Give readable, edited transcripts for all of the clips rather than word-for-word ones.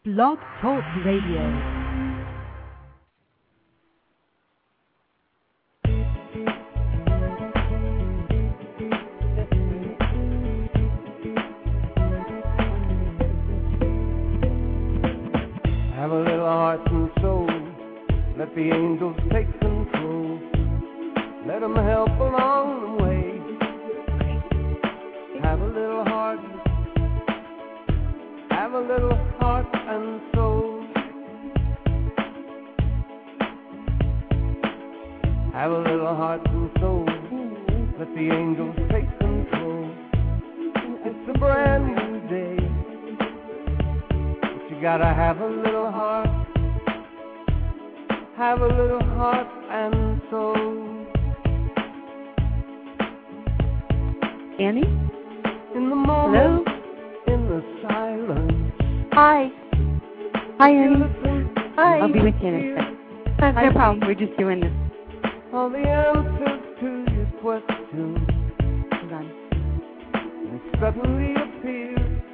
Blog Talk Radio. Have a little heart and soul. Let the angels take control. Let them help along the way. Have a little heart. Have a little heart and soul. Have a little heart and soul. Let the angels take control. It's a brand new day. You gotta have a little heart, have a little heart and soul. Annie? In the moment, hello? In the silence. Hi. Hi, Annie. Hi. I'll be with you in a second. No problem. We're just doing this. All the answers to your questions. Hold on. And suddenly appear.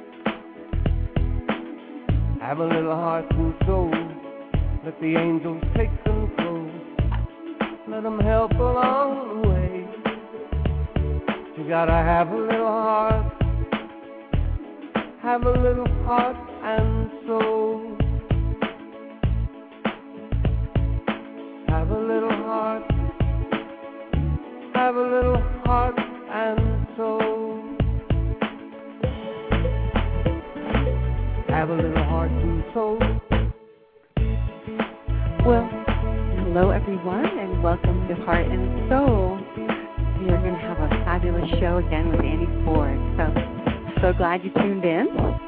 Have a little heart and soul. Let the angels take control. Let them help along the way. You gotta have a little heart. Have a little heart and soul. Have a little heart. Have a little heart and soul. Have a little heart and soul. Well, hello everyone, and welcome to Heart and Soul. We are going to have a fabulous show again with Annie Ford. So glad you tuned in.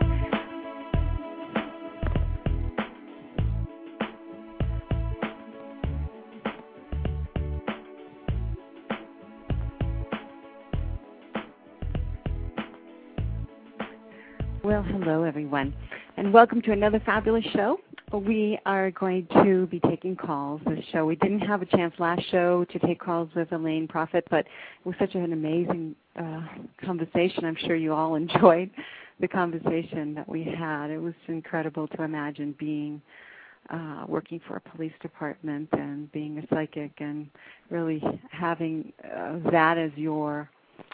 Well, hello everyone, and welcome to another fabulous show. We are going to be taking calls this show. We didn't have a chance last show to take calls with Elaine Prophet, but it was such an amazing conversation. I'm sure you all enjoyed the conversation that we had. It was incredible to imagine being working for a police department and being a psychic and really having that as your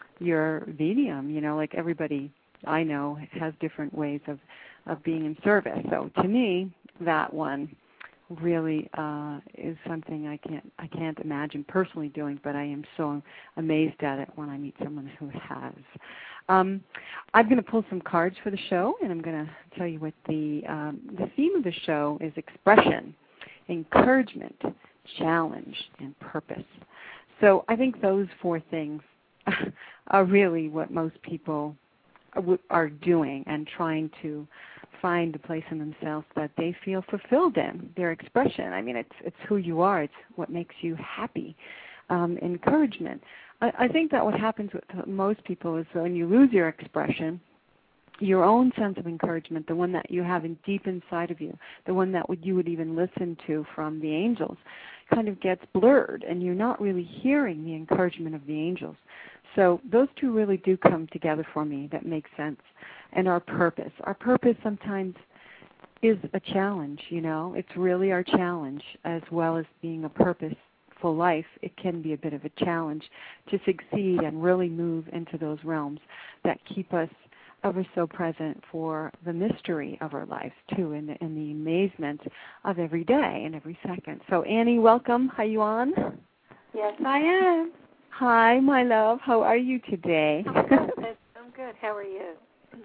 medium. You know, like everybody I know has different ways of being in service. So to me, that one really is something I can't imagine personally doing, but I am so amazed at it when I meet someone who has. I'm going to pull some cards for the show, and I'm going to tell you what the theme of the show is: expression, encouragement, challenge, and purpose. So I think those four things are really what most people are doing and trying to find a place in themselves that they feel fulfilled in, their expression. I mean, it's who you are. It's what makes you happy. Encouragement. I think that what happens with most people is when you lose your expression, your own sense of encouragement, the one that you have deep inside of you, the one that you would even listen to from the angels, kind of gets blurred, and you're not really hearing the encouragement of the angels. So those two really do come together for me. That makes sense. And our purpose sometimes is a challenge, you know. It's really our challenge, as well as being a purposeful life. It can be a bit of a challenge to succeed and really move into those realms that keep us ever so present for the mystery of our lives, too, and the amazement of every day and every second. So, Annie, welcome. Are you on? Yes, I am. Hi, my love. How are you today? I'm good. How are you?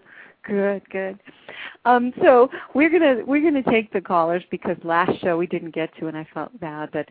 Good. So we're gonna take the callers because last show we didn't get to, and I felt bad. But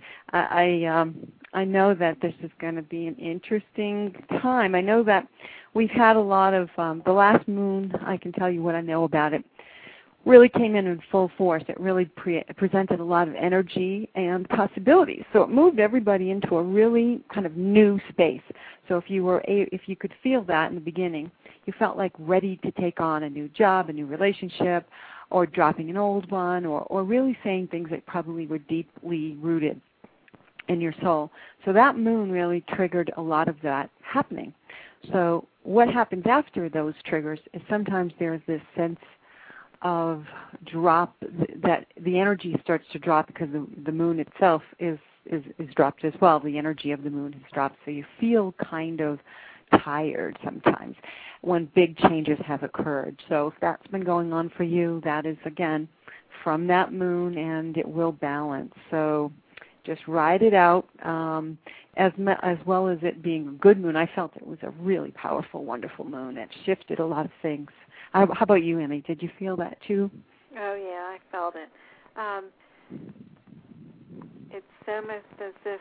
I know that this is going to be an interesting time. I know that we've had a lot of the last moon. I can tell you what I know about it. Really came in full force. It really presented a lot of energy and possibilities. So it moved everybody into a really kind of new space. So if you could feel that in the beginning, you felt like ready to take on a new job, a new relationship, or dropping an old one, or really saying things that probably were deeply rooted in your soul. So that moon really triggered a lot of that happening. So what happens after those triggers is sometimes there's this sense of drop, that the energy starts to drop because the moon itself is dropped as well. The energy of the moon has dropped, so you feel kind of tired sometimes when big changes have occurred. So if that's been going on for you, that is, again, from that moon, and it will balance. So just ride it out. As well as it being a good moon, I felt it was a really powerful, wonderful moon. It shifted a lot of things. How about you, Annie? Did you feel that too? Oh, yeah, I felt it. It's almost as if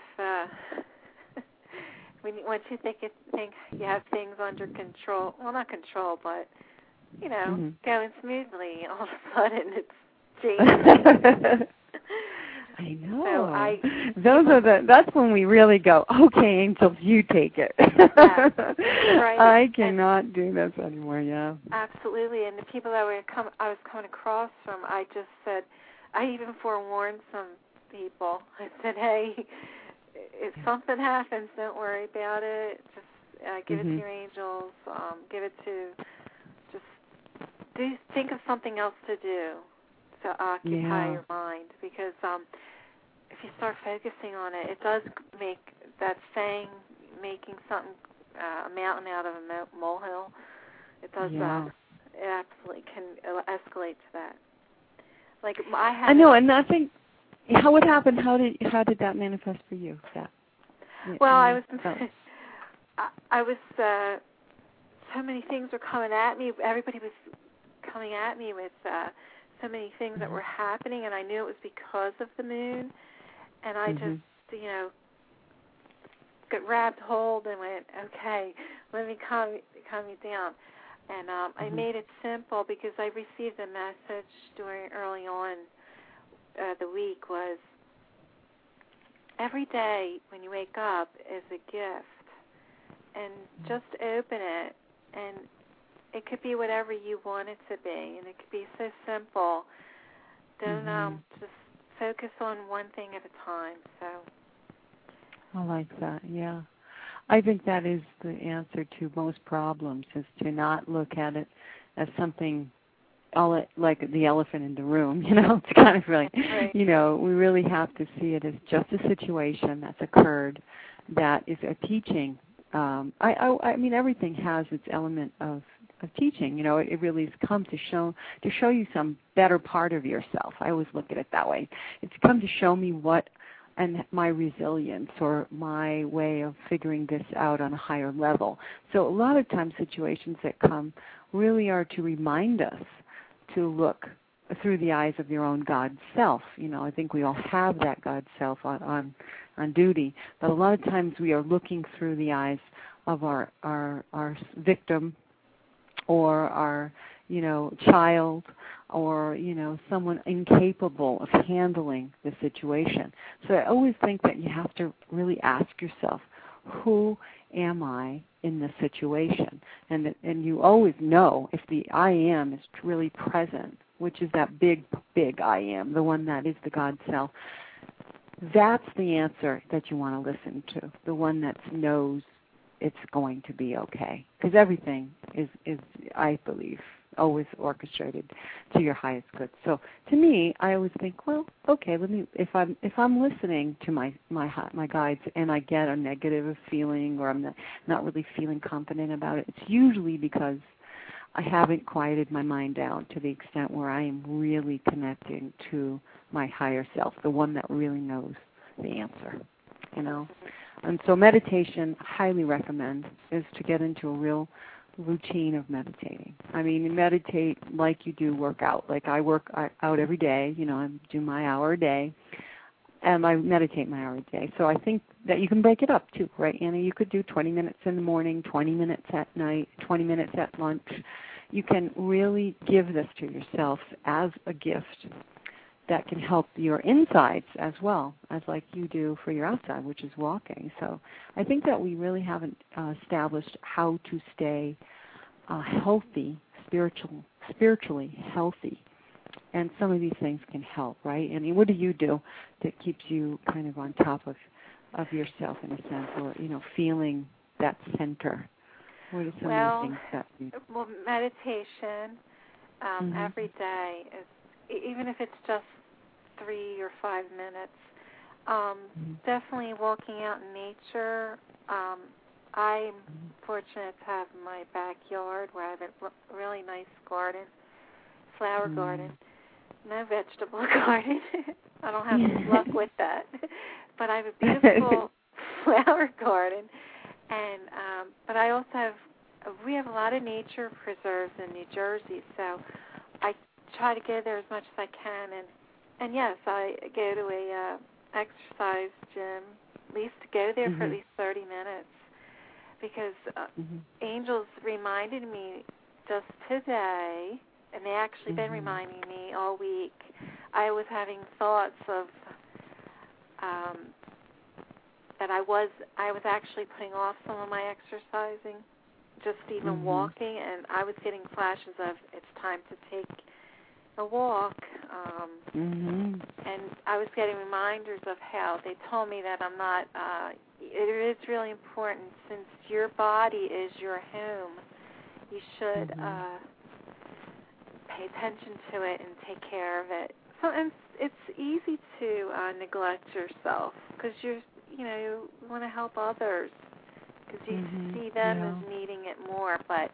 once you think you have things under control, well, not control, but, going smoothly, all of a sudden it's changing. I know. So that's when we really go, okay, angels, you take it. Yeah, right. I cannot do this anymore, yeah. Absolutely. And the people that I was coming across from, I just said, I even forewarned some people. I said, hey, if something happens, don't worry about it. Just give it to your angels. Give it to, think of something else to do to occupy your mind, because if you start focusing on it, it does make that saying, making something a mountain out of a molehill. It does that. It absolutely can escalate to that. Like I know, and I think what happened. How did that manifest for you? Well, I was so many things were coming at me. Everybody was coming at me with so many things that were happening, and I knew it was because of the moon. And I just, got grabbed hold and went, okay, let me calm you down. And I made it simple because I received a message early on the week was, every day when you wake up is a gift, and just open it, and it could be whatever you want it to be, and it could be so simple. Don't just focus on one thing at a time. So I like that, yeah. I think that is the answer to most problems, is to not look at it as something like the elephant in the room, It's kind of like, we really have to see it as just a situation that's occurred that is a teaching. I mean, everything has its element of teaching. It really has come to show you some better part of yourself. I always look at it that way. It's come to show me and my resilience, or my way of figuring this out on a higher level. So a lot of times situations that come really are to remind us to look through the eyes of your own God self. I think we all have that God self on duty, but a lot of times we are looking through the eyes of our victim, or our child, or someone incapable of handling the situation. So I always think that you have to really ask yourself, who am I in this situation? And you always know if the I am is really present, which is that big I am, the one that is the God self. That's the answer that you want to listen to, the one that knows it's going to be okay. Because everything is, I believe, always orchestrated to your highest good. So to me, I always think, well, okay, if I'm listening to my guides and I get a negative feeling, or I'm not really feeling confident about it, it's usually because I haven't quieted my mind down to the extent where I am really connecting to my higher self, the one that really knows the answer, And so meditation, highly recommend, is to get into a real routine of meditating. I mean, meditate like you do work out. Like I work out every day, I do my hour a day, and I meditate my hour a day. So I think that you can break it up too, right, Annie? You could do 20 minutes in the morning, 20 minutes at night, 20 minutes at lunch. You can really give this to yourself as a gift that can help your insides as well as like you do for your outside, which is walking. So I think that we really haven't established how to stay healthy, spiritually healthy. And some of these things can help, right? I mean, what do you do that keeps you kind of on top of yourself in a sense, or, feeling that center? What are some of the things that you do? Well, meditation, every day, even if it's just 3 or 5 minutes. Definitely walking out in nature. I'm fortunate to have my backyard where I have a really nice garden, flower garden, no vegetable garden. I don't have much luck with that, but I have a beautiful flower garden, and but I also we have a lot of nature preserves in New Jersey, so I try to go there as much as I can, and yes, I go to a exercise gym, at least to go there for at least 30 minutes, because angels reminded me just today, and they actually been reminding me all week. I was having thoughts of that I was actually putting off some of my exercising, just even walking, and I was getting flashes of it's time to take a walk, and I was getting reminders of how they told me that I'm not, it is really important, since your body is your home, you should pay attention to it and take care of it. So, and it's easy to neglect yourself, because you want to help others, because you see them as needing it more, but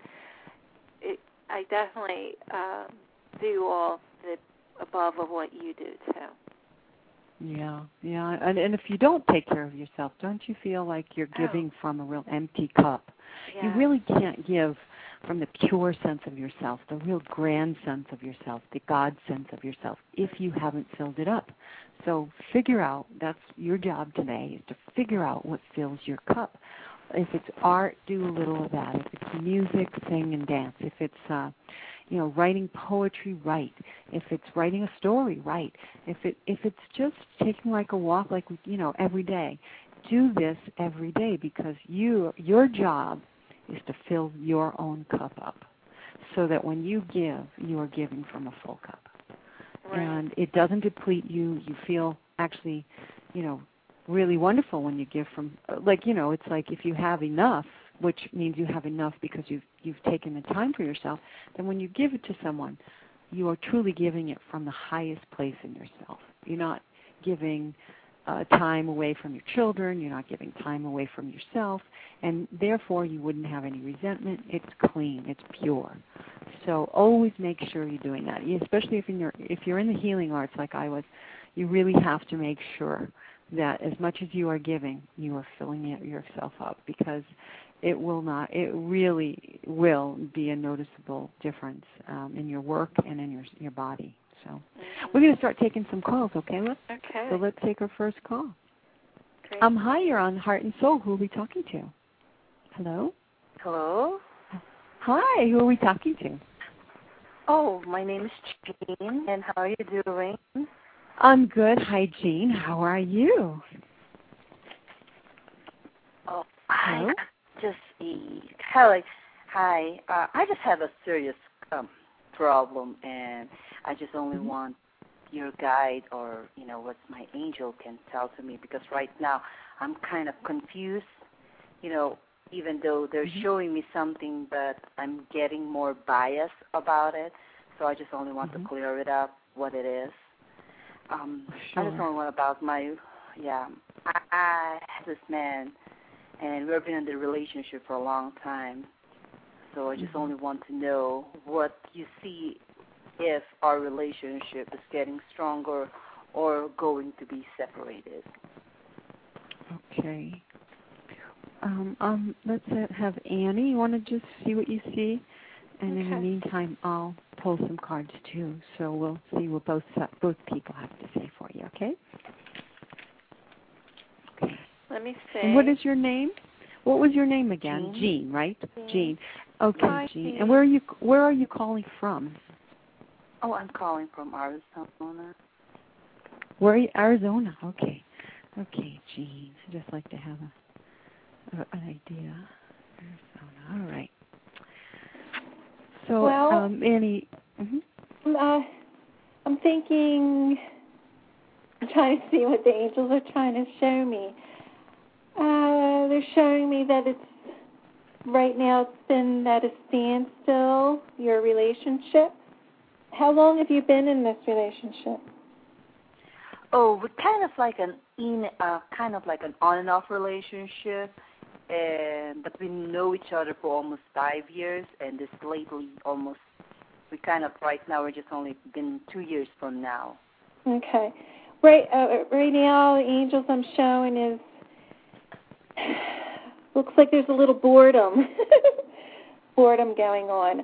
I definitely do all the above of what you do too. Yeah. And if you don't take care of yourself, don't you feel like you're giving from a real empty cup? Yeah. You really can't give from the pure sense of yourself, the real grand sense of yourself, the God sense of yourself, if you haven't filled it up. So figure out, that's your job today, is to figure out what fills your cup. If it's art, do a little of that. If it's music, sing and dance. If it's writing poetry, write. If it's writing a story, write. If it's just taking like a walk, every day, do this every day, because your job is to fill your own cup up, so that when you give, you are giving from a full cup, and it doesn't deplete you. You feel actually, really wonderful when you give from, it's like if you have enough, which means you have enough because you've taken the time for yourself, then when you give it to someone, you are truly giving it from the highest place in yourself. You're not giving time away from your children. You're not giving time away from yourself, and therefore you wouldn't have any resentment. It's clean. It's pure. So always make sure you're doing that, especially if you're in the healing arts like I was. You really have to make sure that as much as you are giving, you are filling yourself up, because it really will be a noticeable difference in your work and in your body. So we're going to start taking some calls, okay, Liz? Okay. So let's take our first call. Great. Hi, you're on Heart and Soul. Who are we talking to? Hello? Hello? Hi, who are we talking to? Oh, my name is Jean, and how are you doing? I'm good. Hi, Jean. How are you? Oh, Hello? I just have a serious problem, and I just only want your guide, or what my angel can tell to me, because right now I'm kind of confused, even though they're showing me something, but I'm getting more bias about it, so I just only want to clear it up, what it is. Sure. I just only want about I have this man, and we've been in the relationship for a long time, so I just only want to know what you see, if our relationship is getting stronger or going to be separated. Okay. Let's have Annie. You want to just see what you see? And in the meantime, I'll pull some cards too. So we'll see what both people have to say for you, okay? Okay. Let me see. And what is your name? What was your name again? Jean, right? Jean. Okay, Hi, Jean. And where are you calling from? Oh, I'm calling from Arizona. Where are you? Arizona. Okay. Okay, Jean. I'd just like to have an idea. Arizona. All right. So, Annie. I'm thinking. I'm trying to see what the angels are trying to show me. They're showing me that it's right now it's been at a standstill, your relationship. How long have you been in this relationship? Oh, we're kind of like an on and off relationship, but we know each other for almost 5 years, and this lately right now we're just only been 2 years from now. Okay. Right now, the angels I'm showing is, looks like there's a little boredom going on.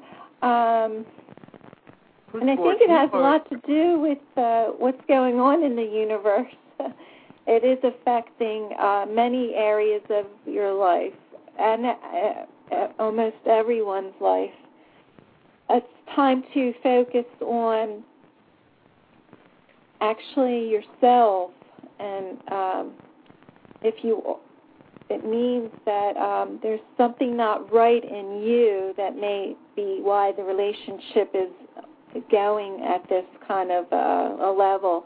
And I think it has a lot to do with what's going on in the universe. It is affecting many areas of your life and almost everyone's life. It's time to focus on actually yourself, and it means that there's something not right in you that may be why the relationship is going at this kind of a level.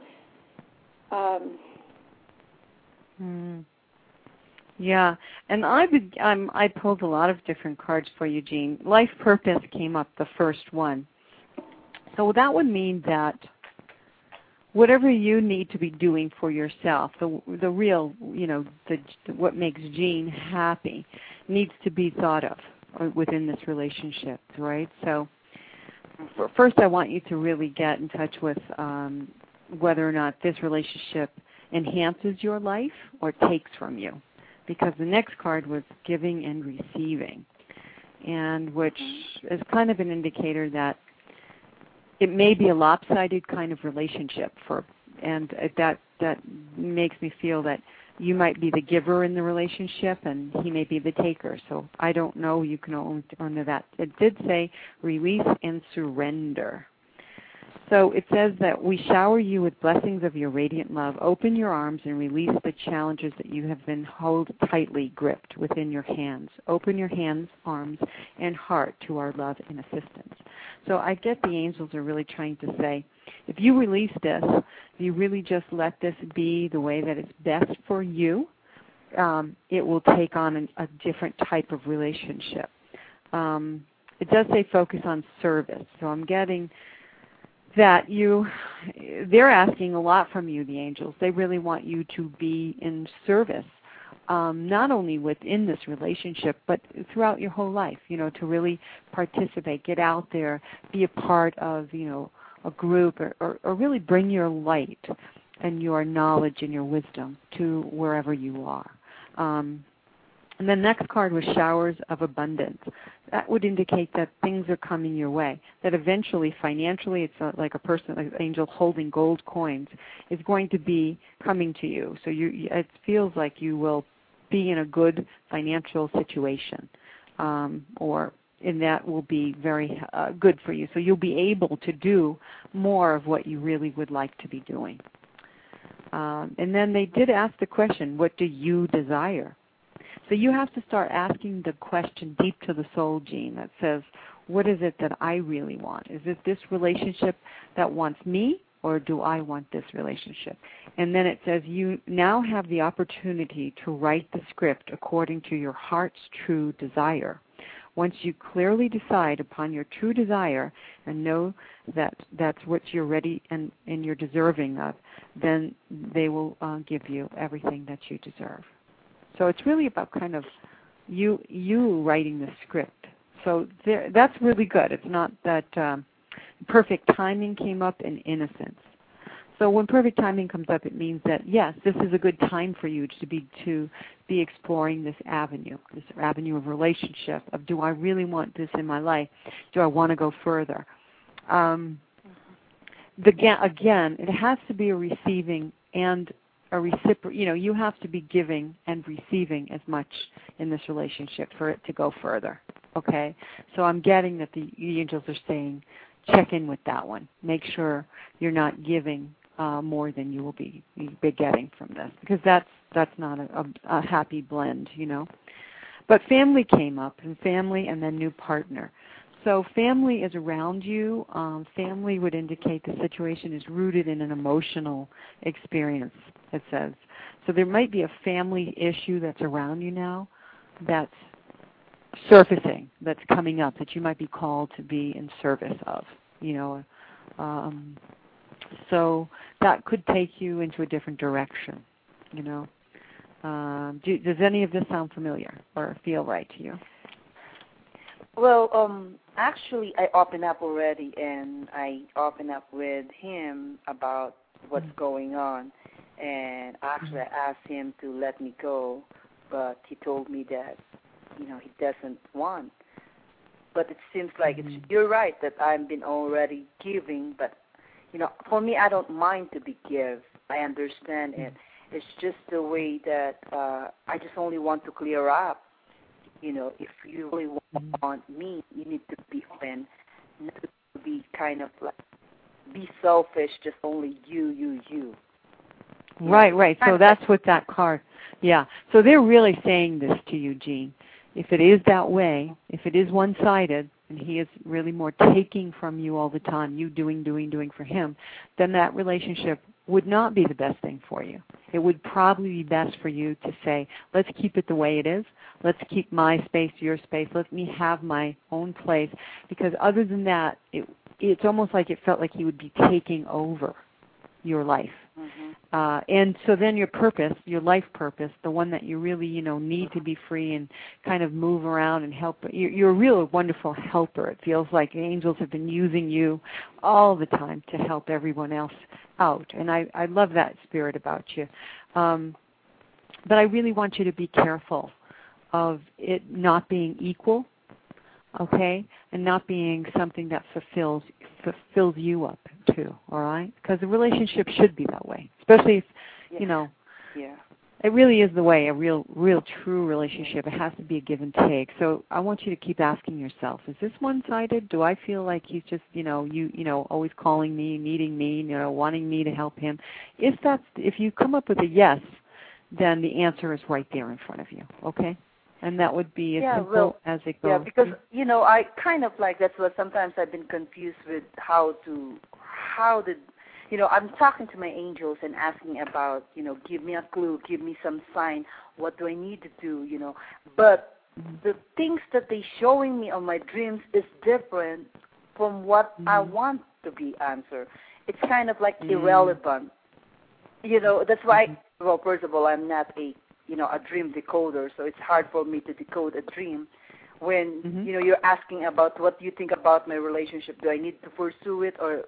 Yeah, and I pulled a lot of different cards for you, Jean. Life purpose came up, the first one. So that would mean that whatever you need to be doing for yourself, the real, what makes Jean happy, needs to be thought of within this relationship, right? So first I want you to really get in touch with whether or not this relationship enhances your life or takes from you, because the next card was giving and receiving, and which is kind of an indicator that it may be a lopsided kind of relationship and that makes me feel that you might be the giver in the relationship and he may be the taker. So I don't know. You can only under that. It did say release and surrender. So it says that we shower you with blessings of your radiant love. Open your arms and release the challenges that you have been held tightly gripped within your hands. Open your hands, arms, and heart to our love and assistance. So I get the angels are really trying to say, if you release this, if you really just let this be the way that it's best for you, it will take on a different type of relationship. It does say focus on service. So I'm getting that they're asking a lot from you, the angels. They really want you to be in service, not only within this relationship, but throughout your whole life, to really participate, get out there, be a part of, a group, or really bring your light and your knowledge and your wisdom to wherever you are. And the next card was showers of abundance. That would indicate that things are coming your way, that eventually financially it's like a person, like an angel holding gold coins, is going to be coming to you. So it feels like you will be in a good financial situation, and that will be very good for you. So you'll be able to do more of what you really would like to be doing. And then they did ask the question, what do you desire? So you have to start asking the question deep to the soul, Jean, that says, what is it that I really want? Is it this relationship that wants me, or do I want this relationship? And then it says you now have the opportunity to write the script according to your heart's true desire. Once you clearly decide upon your true desire and know that that's what you're ready and you're deserving of, then they will give you everything that you deserve. So it's really about kind of you writing the script. So that's really good. It's not that perfect timing came up in innocence. So when perfect timing comes up, it means that, yes, this is a good time for you to be exploring this avenue of relationship, of do I really want this in my life? Do I want to go further? Again, it has to be a receiving and a reciprocal. You have to be giving and receiving as much in this relationship for it to go further. Okay? So I'm getting that the angels are saying, check in with that one. Make sure you're not giving more than you will be getting from this, because that's not a happy blend, But family came up, and family and then new partner. So family is around you. Family would indicate the situation is rooted in an emotional experience, it says. So there might be a family issue that's around you now that's surfacing, that's coming up, that you might be called to be in service of, So that could take you into a different direction, you know. Does any of this sound familiar or feel right to you? Well, actually, I opened up already, and I opened up with him about what's going on. And actually, I asked him to let me go, but he told me that, you know, he doesn't want. But it seems like you're right that I've been already giving, but, you know, for me, I don't mind to be give. I understand it. It's just the way that I just only want to clear up. You know, if you really want me, you need to be open, not to be kind of like, be selfish, just only you. Right. So that's what that card, yeah. So they're really saying this to you, Jean. If it is that way, if it is one-sided, and he is really more taking from you all the time, you doing for him, then that relationship would not be the best thing for you. It would probably be best for you to say, let's keep it the way it is. Let's keep my space, your space. Let me have my own place. Because other than that, it's almost like it felt like he would be taking over your life. And so then your purpose, your life purpose, the one that you really, you know, need to be free and kind of move around and help. You're a real wonderful helper. It feels like angels have been using you all the time to help everyone else out. And I love that spirit about you. But I really want you to be careful of it not being equal, okay, and not being something that fulfills you up too, all right? Because the relationship should be that way, especially if, you know, it really is the way a real true relationship. It has to be a give and take. So I want you to keep asking yourself, is this one-sided? Do I feel like he's just, you know, always calling me, needing me, you know, wanting me to help him? If you come up with a yes, then the answer is right there in front of you, okay? And that would be as simple as it goes. Yeah, because, you know, I kind of like, that's what sometimes I've been confused with how did, you know, I'm talking to my angels and asking about, you know, give me a clue, give me some sign, what do I need to do, you know. But the things that they're showing me on my dreams is different from what I want to be answered. It's kind of like irrelevant. You know, that's why, well, first of all, I'm not a dream decoder, so it's hard for me to decode a dream when, you know, you're asking about what do you think about my relationship. Do I need to pursue it or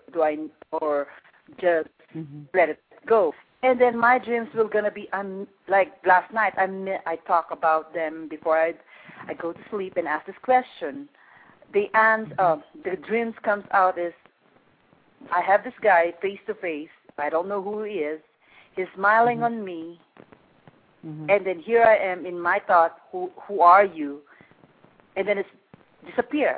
just let it go? And then my dreams will going to be, like last night, I talk about them before I go to sleep and ask this question. The dreams comes out is, I have this guy face to face. I don't know who he is. He's smiling on me. And then here I am in my thought, who are you? And then it's disappear.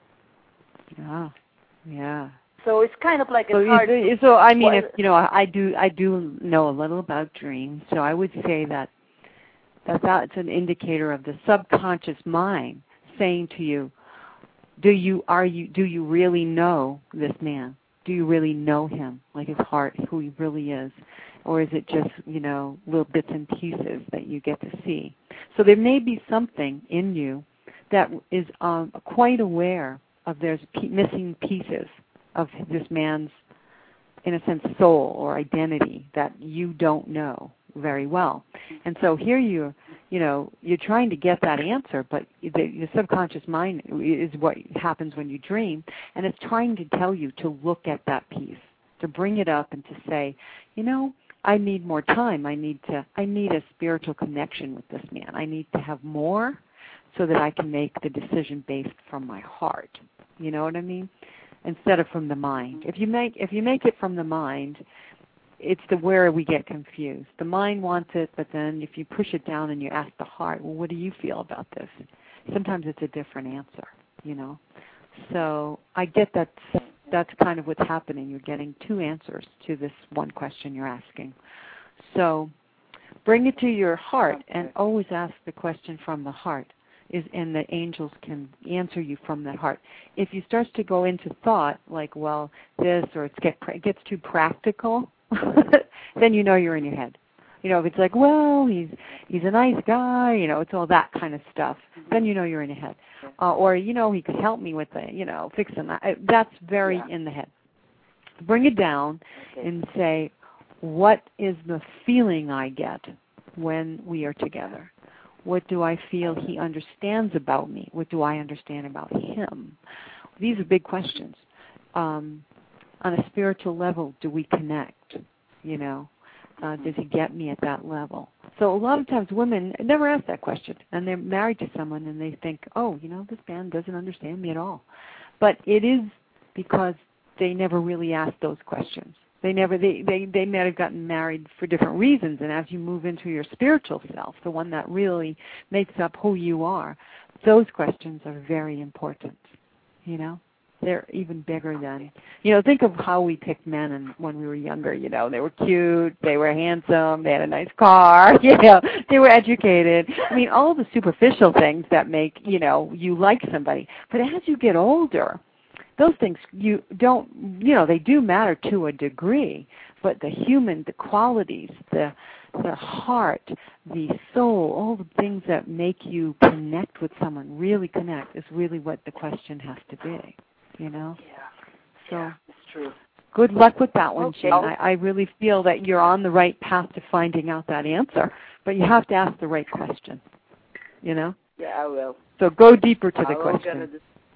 Yeah. So it's kind of like it's hard. So I mean, if, you know, I do know a little about dreams. So I would say that's an indicator of the subconscious mind saying to you, do you really know this man? Do you really know him, like his heart, who he really is? Or is it just, you know, little bits and pieces that you get to see? So there may be something in you that is quite aware of there's missing pieces of this man's, in a sense, soul or identity that you don't know very well. And so here you're trying to get that answer, but the subconscious mind is what happens when you dream, and it's trying to tell you to look at that piece, to bring it up and to say, you know, I need more time. I need a spiritual connection with this man. I need to have more so that I can make the decision based from my heart. You know what I mean? Instead of from the mind. If you make it from the mind, it's where we get confused. The mind wants it, but then if you push it down and you ask the heart, well, what do you feel about this? Sometimes it's a different answer, you know. So I get that. That's kind of what's happening. You're getting two answers to this one question you're asking. So bring it to your heart and always ask the question from the heart, and the angels can answer you from that heart. If you start to go into thought, like, well, this, or it gets too practical, then you know you're in your head. You know, if it's like, well, he's a nice guy, you know, it's all that kind of stuff, then you know you're in your head. Or, you know, he could help me with the, you know, fixing that. That's very in the head. Bring it down and say, what is the feeling I get when we are together? What do I feel he understands about me? What do I understand about him? These are big questions. On a spiritual level, do we connect? You know, does he get me at that level? So a lot of times women never ask that question, and they're married to someone and they think, oh, you know, this man doesn't understand me at all. But it is because they never really asked those questions. They might have gotten married for different reasons, and as you move into your spiritual self, the one that really makes up who you are, those questions are very important, you know? They're even bigger than, you know, think of how we picked men when we were younger, you know. They were cute, they were handsome, they had a nice car, you know, they were educated. I mean, all the superficial things that make, you know, you like somebody. But as you get older, those things you don't, you know, they do matter to a degree, but the human, the qualities, the heart, the soul, all the things that make you connect with someone, really connect, is really what the question has to be, you know? Yeah. So yeah, it's true. Good luck with that one, Okay. Jane. I really feel that you're on the right path to finding out that answer, but you have to ask the right question, you know? Yeah, I will. So go deeper to the question.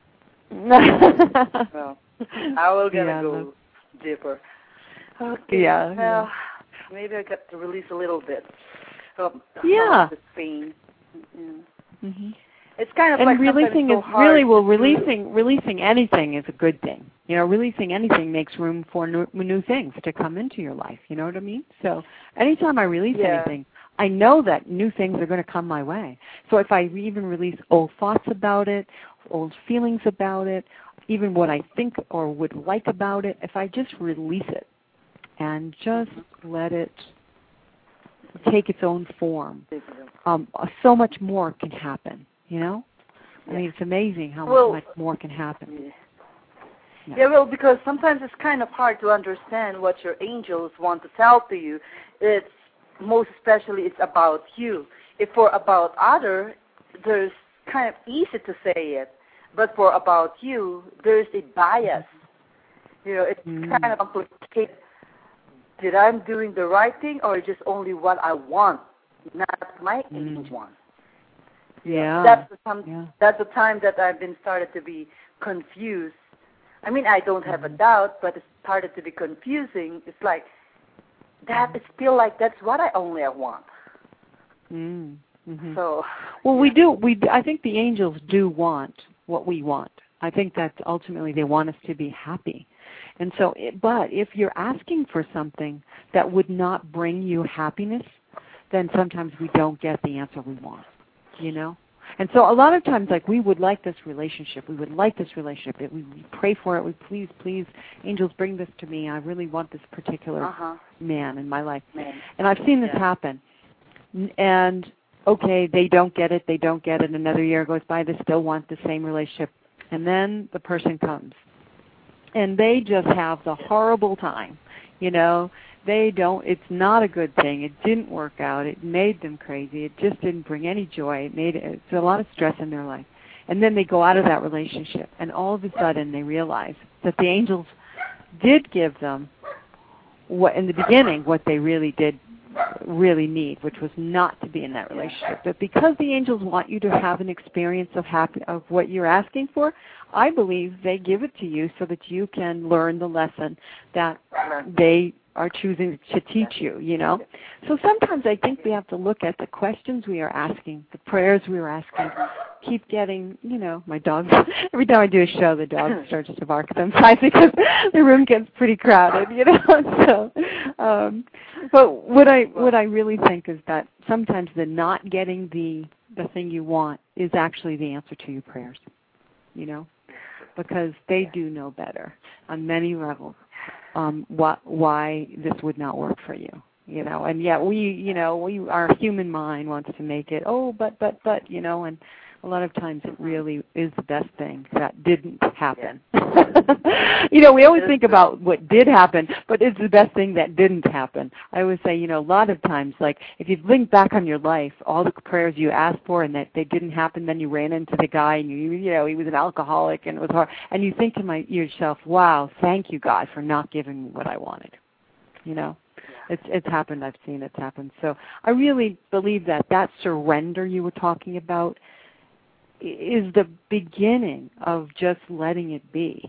Well, I will go deeper. Okay. Yeah. Well, maybe I got to release a little bit of the pain. Mm-hmm. It's kind of and like releasing so is hard really well. Releasing anything is a good thing. You know, releasing anything makes room for new things to come into your life. You know what I mean? So anytime I release anything, I know that new things are going to come my way. So if I even release old thoughts about it, old feelings about it, even what I think or would like about it, if I just release it and just let it take its own form, so much more can happen, you know? I mean, it's amazing how much more can happen. Yeah, well, because sometimes it's kind of hard to understand what your angels want to tell to you. It's most especially it's about you. If for about other, there's kind of easy to say it, but for about you, there's a bias. You know, it's kind of complicated. Did I'm doing the right thing, or just only what I want, not my angels want? Yeah. That's the time that I've been started to be confused. I mean, I don't have a doubt, but it started to be confusing. It's like that. It's feel like that's what I want. Mm-hmm. So, well, we do. I think the angels do want what we want. I think that ultimately they want us to be happy. And so, but if you're asking for something that would not bring you happiness, then sometimes we don't get the answer we want, you know? And so a lot of times, like, we would like this relationship. We would like this relationship. We pray for it. We please, angels, bring this to me. I really want this particular man in my life. And I've seen this happen. And, okay, they don't get it. Another year goes by. They still want the same relationship. And then the person comes. And they just have the horrible time, you know. It's not a good thing. It didn't work out. It made them crazy. It just didn't bring any joy. It's a lot of stress in their life. And then they go out of that relationship, and all of a sudden they realize that the angels did give them what in the beginning what they really need, which was not to be in that relationship. But because the angels want you to have an experience of what you're asking for, I believe they give it to you so that you can learn the lesson that they are choosing to teach you, you know. So sometimes I think we have to look at the questions we are asking, the prayers we are asking, keep getting, you know, my dogs, every time I do a show, the dog starts to bark sometimes because the room gets pretty crowded, you know. So, but what I really think is that sometimes the not getting the thing you want is actually the answer to your prayers, you know, because they do know better on many levels. Why this would not work for you, you know, and yet our human mind wants to make it, but, you know, and a lot of times it really is the best thing that didn't happen. We always think about what did happen, but it's the best thing that didn't happen. I always say, a lot of times, like if you think back on your life, all the prayers you asked for and that they didn't happen, then you ran into the guy and he was an alcoholic and it was hard, and you think to yourself, wow, thank you God for not giving me what I wanted. It's happened. I've seen it's happened. So I really believe that surrender you were talking about is the beginning of just letting it be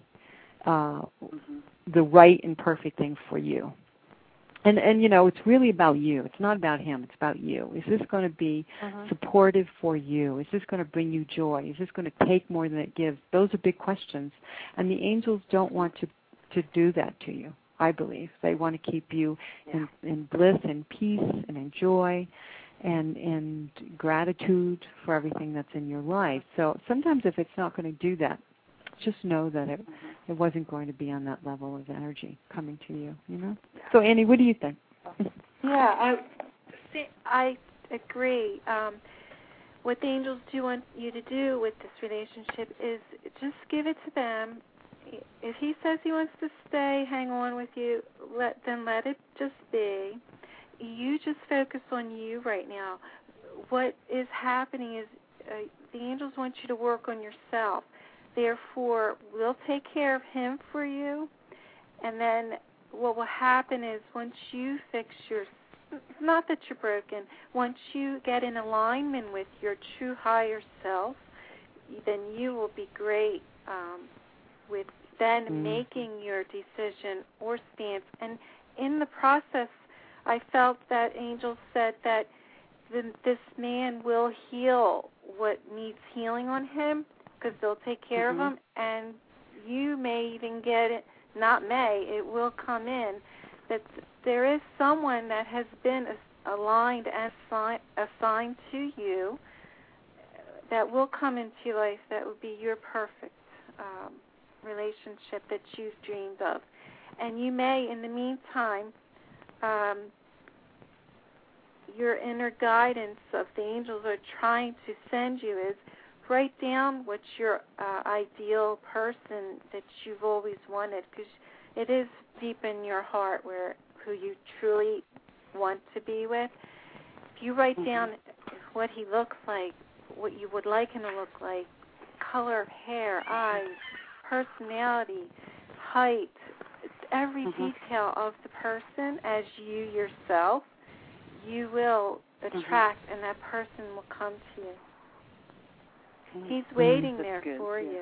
the right and perfect thing for you. And it's really about you. It's not about him. It's about you. Is this going to be supportive for you? Is this going to bring you joy? Is this going to take more than it gives? Those are big questions. And the angels don't want to do that to you, I believe. They want to keep you in bliss and peace and in joy and gratitude for everything that's in your life. So sometimes if it's not going to do that, just know that it wasn't going to be on that level of energy coming to you, So Annie, what do you think? Yeah, I agree. What the angels do want you to do with this relationship is just give it to them. If he says he wants to stay, hang on with you, then let it just be. You just focus on you right now. What is happening is the angels want you to work on yourself. Therefore, we'll take care of him for you. And then what will happen is once you fix not that you're broken, once you get in alignment with your true higher self, then you will be great with then making your decision or stance. And in the process, I felt that angels said that this man will heal what needs healing on him because they'll take care of him, and you may even get it, it will come in, that there is someone that has been aligned and assigned to you that will come into your life that will be your perfect relationship that you've dreamed of. And you may, in the meantime, your inner guidance of the angels are trying to send you is write down what's your ideal person that you've always wanted, because it is deep in your heart who you truly want to be with. If you write down what he looks like, what you would like him to look like, color of hair, eyes, personality, height, every detail of the person as you yourself, you will attract, and that person will come to you. He's waiting there for you.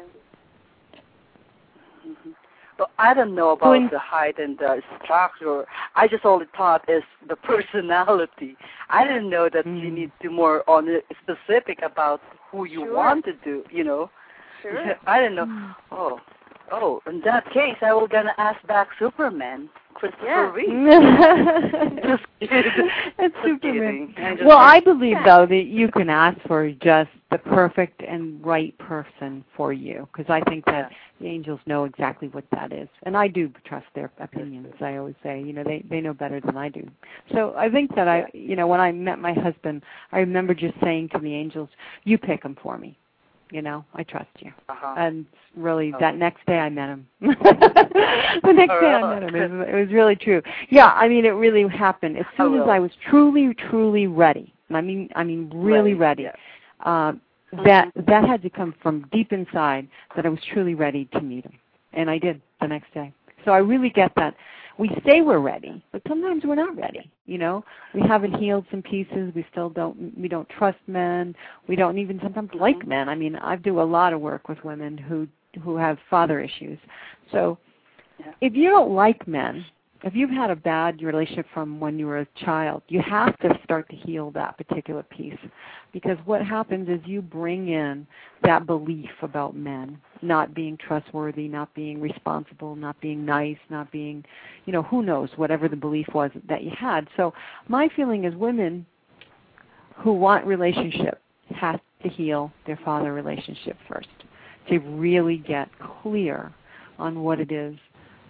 But I don't know about the height and the structure. I just only thought is the personality. I didn't know that you need to more on specific about who you want to do, Sure. I didn't know. Oh, in that case, I was going to ask back Superman, Christopher Reeve. Just kidding. It's Superman. Well, I believe, though, that you can ask for just the perfect and right person for you, because I think that the angels know exactly what that is. And I do trust their opinions. I always say, they know better than I do. So I think that when I met my husband, I remember just saying to the angels, you pick him for me. I trust you. And really, that next day I met him. The next day I met him. It was really true. Yeah, I mean, it really happened. As soon as I was truly, truly ready, and I mean really ready, that had to come from deep inside, that I was truly ready to meet him. And I did the next day. So I really get that. We say we're ready, but sometimes we're not ready. We haven't healed some pieces. We don't trust men. We don't even sometimes like men. I mean, I do a lot of work with women who have father issues. So if you don't like men, if you've had a bad relationship from when you were a child, you have to start to heal that particular piece, because what happens is you bring in that belief about men not being trustworthy, not being responsible, not being nice, not being, who knows, whatever the belief was that you had. So my feeling is women who want relationship have to heal their father relationship first to really get clear on what it is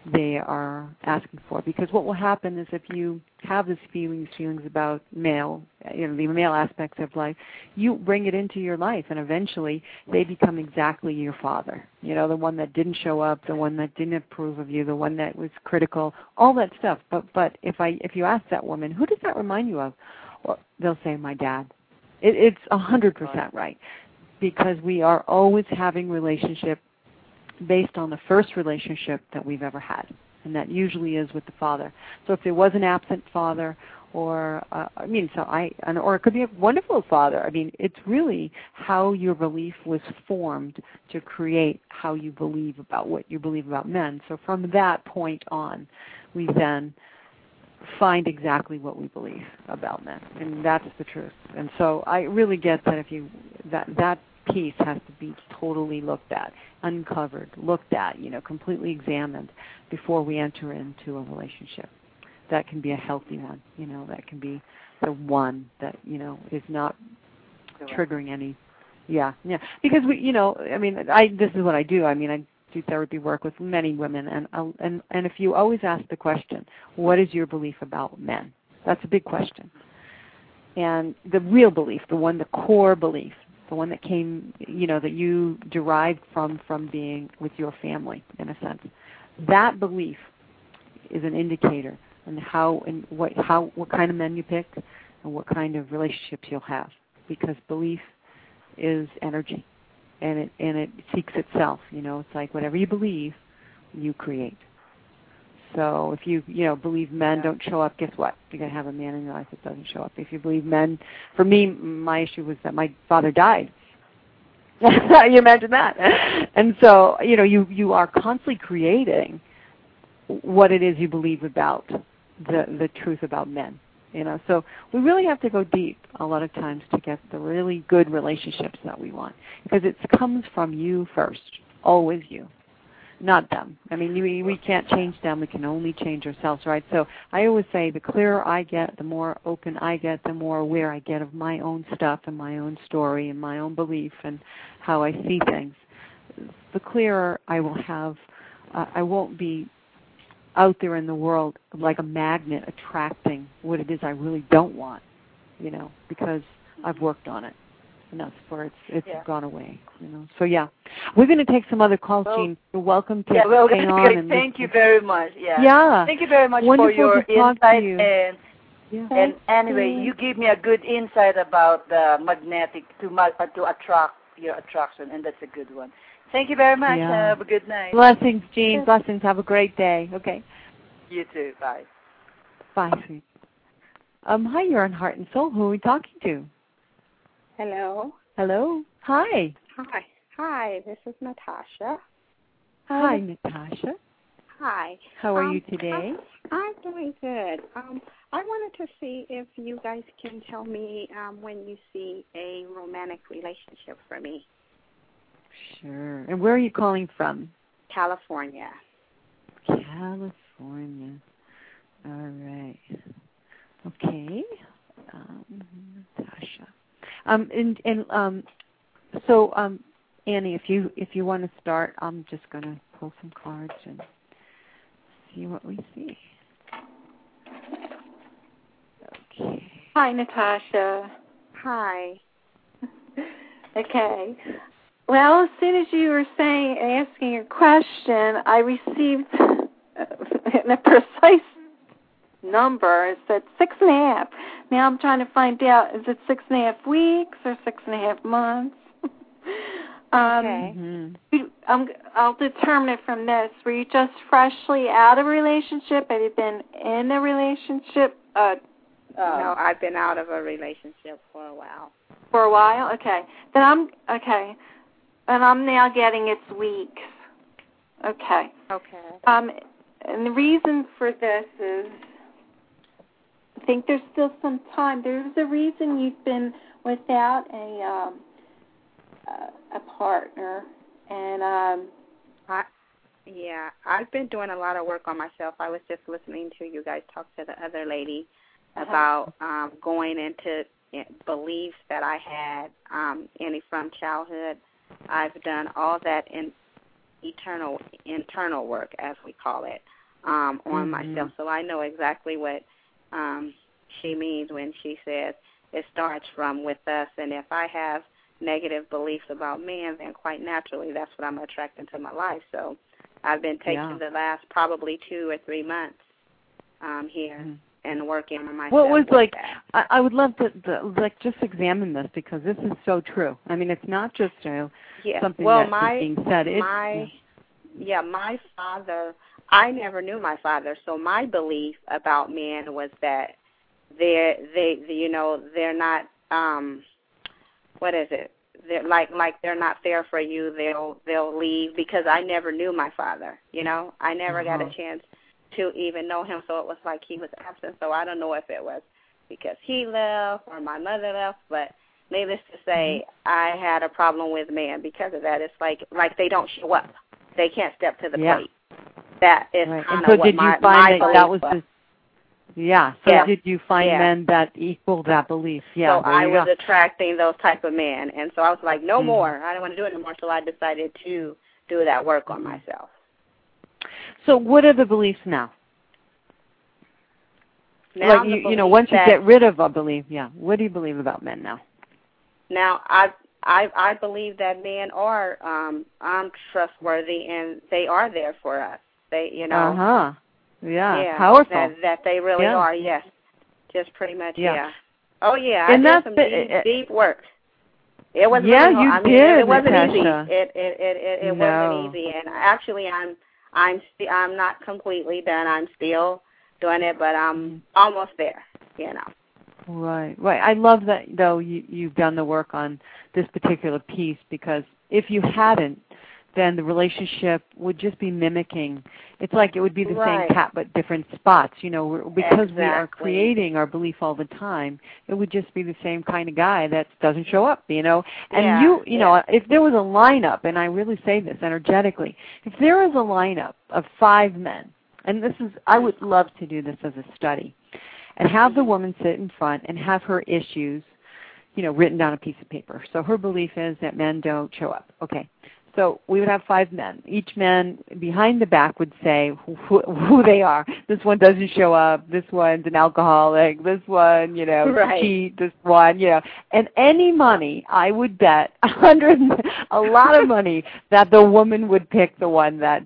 they are asking for. Because what will happen is if you have these feelings about male, the male aspects of life, you bring it into your life, and eventually they become exactly your father. The one that didn't show up, the one that didn't approve of you, the one that was critical, all that stuff. But if you ask that woman, who does that remind you of? Well, they'll say, my dad. It's 100% right. Because we are always having relationship based on the first relationship that we've ever had, and that usually is with the father. So if there was an absent father, or it could be a wonderful father. It's really how your belief was formed to create how you believe about what you believe about men. So from that point on, we then find exactly what we believe about men, and that's the truth. And so I really get that that piece has to be totally looked at, uncovered, looked at, completely examined before we enter into a relationship. That can be a healthy one, that can be the one that, is not triggering any, because this is what I do. I do therapy work with many women, and if you always ask the question, what is your belief about men? That's a big question. And the real belief, the core belief, the one that came, that you derived from being with your family, in a sense. That belief is an indicator on what kind of men you pick and what kind of relationships you'll have, because belief is energy, and it seeks itself. It's like whatever you believe, you create. So if you believe men don't show up, guess what? You're going to have a man in your life that doesn't show up. If you believe men, for me, my issue was that my father died. You imagine that? And so, you are constantly creating what it is you believe about the truth about men. So we really have to go deep a lot of times to get the really good relationships that we want, because it comes from you first, always you. Not them. We can't change them. We can only change ourselves, right? So I always say the clearer I get, the more open I get, the more aware I get of my own stuff and my own story and my own belief and how I see things, the clearer I will have. I won't be out there in the world like a magnet attracting what it is I really don't want, because I've worked on it. And that's where it's gone away, So we're going to take some other calls, Jean. You're welcome to hang on. And thank you very much. Yeah. Thank you very much Wonderful for your insight. And anyway, you you give me a good insight about the magnetic to attract your attraction, and that's a good one. Thank you very much. Have a good night. Blessings, Jean. Blessings. Have a great day. Okay. You too. Bye. Bye, sweet. Hi, you're on Heart and Soul. Who are we talking to? Hello. Hello. Hi. Hi, this is Natasha. Hi, Natasha. Hi. How are you today? I'm doing good. I wanted to see if you guys can tell me when you see a romantic relationship for me. Sure. And where are you calling from? California. California. All right. Okay. Natasha. So Annie, if you want to start, I'm just going to pull some cards and see what we see. Okay. Hi, Natasha. Hi. Okay. Well, as soon as you were asking your question, I received a precise number. It said 6.5. Now I'm trying to find out, is it 6.5 weeks or 6.5 months? Okay. I'll determine it from this. Were you just freshly out of a relationship? Have you been in a relationship? No, I've been out of a relationship for a while. For a while? Okay. Then I'm now getting it's weeks. Okay. Okay. And the reason for this is, I think there's still some time. There's a reason you've been without a partner, and I've been doing a lot of work on myself. I was just listening to you guys talk to the other lady about going into beliefs that I had from childhood. I've done all that internal work, as we call it, on myself. So I know exactly what she means when she says it starts from with us. And if I have negative beliefs about men, then quite naturally that's what I'm attracting to my life. So I've been taking the last probably 2 or 3 months here and working on myself. Well, it was like, I would love to like just examine this, because this is so true. I mean, it's not just something that's being said. My father, I never knew my father, so my belief about men was that they're not, what is it? They're like they're not there for you. They'll leave, because I never knew my father. I never got a chance to even know him, so it was like he was absent. So I don't know if it was because he left or my mother left, but needless to say, I had a problem with men because of that. It's like they don't show up. They can't step to the plate. That is kind of what my belief was. So did you find men that equal that belief? Yeah. So I was attracting those type of men, and so I was like, no more. I don't want to do it anymore. So I decided to do that work on myself. So what are the beliefs now? Like once you get rid of a belief, what do you believe about men now? Now I believe that men are untrustworthy, and they are there for us. They powerful. That they really are. Yes, just pretty much. Oh yeah, I did some deep work. It was really hard. It wasn't Natasha. easy. It wasn't easy, and actually I'm not completely done. I'm still doing it, but I'm almost there. Right. I love that, though, you've done the work on this particular piece, because if you hadn't, then the relationship would just be mimicking. It's like it would be the same cat but different spots, because we are creating our belief all the time. It would just be the same kind of guy that doesn't show up, And if there was a lineup, and I really say this energetically, if there was a lineup of 5 men, and I would love to do this as a study, and have the woman sit in front and have her issues, written down on a piece of paper. So her belief is that men don't show up. Okay. So we would have 5 men. Each man behind the back would say who they are. This one doesn't show up. This one's an alcoholic. This one, cheat. This one, And any money, I would bet a lot of money that the woman would pick the one that's,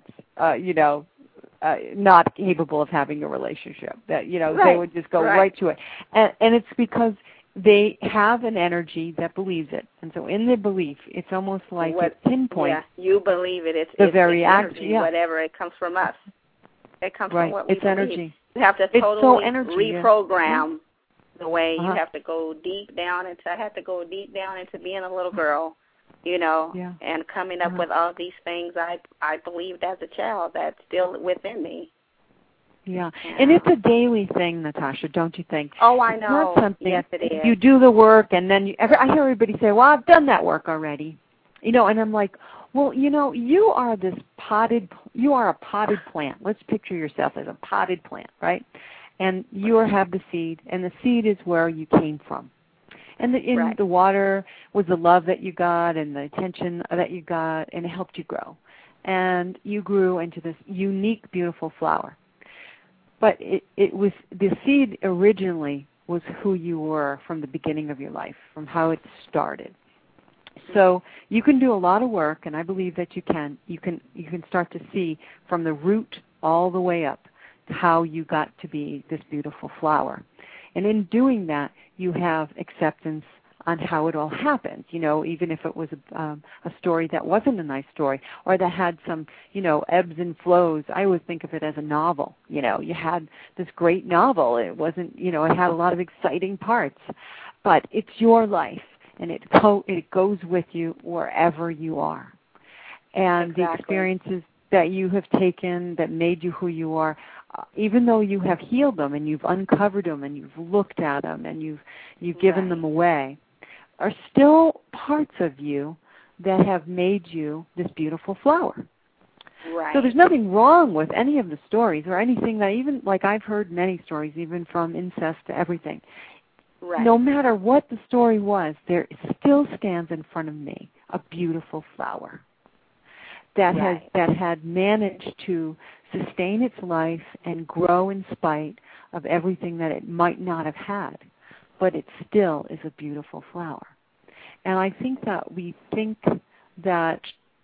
not capable of having a relationship. That they would just go right to it, and it's because they have an energy that believes it, and so in their belief, it's almost like it pinpoints. Yeah, you believe it. It's very energy, whatever it comes from us. It comes from what we believe. Energy. You have to totally reprogram the way you have to go deep down into. I had to go deep down into being a little girl. And coming up with all these things I believed as a child that's still within me. Yeah, and it's a daily thing, Natasha, don't you think? Oh, I know. It's not something, yes, it is. You do the work, and then I hear everybody say, well, I've done that work already. And I'm like, well, you are a potted plant. Let's picture yourself as a potted plant, right? And you have the seed, and the seed is where you came from. And the water was the love that you got and the attention that you got, and it helped you grow. And you grew into this unique, beautiful flower. But it was the seed originally was who you were from the beginning of your life, from how it started. So you can do a lot of work, and I believe that you can. You can start to see from the root all the way up how you got to be this beautiful flower. And in doing that, you have acceptance on how it all happened, even if it was a story that wasn't a nice story or that had some, ebbs and flows. I always think of it as a novel. You had this great novel. It wasn't, it had a lot of exciting parts, but it's your life, and it goes with you wherever you are. And the experiences that you have taken that made you who you are, even though you have healed them and you've uncovered them and you've looked at them and you've given them away, are still parts of you that have made you this beautiful flower. Right. So there's nothing wrong with any of the stories or anything that even, like I've heard many stories, even from incest to everything. Right. No matter what the story was, there still stands in front of me a beautiful flower that had managed to sustain its life and grow in spite of everything that it might not have had, but it still is a beautiful flower. And I think that we think that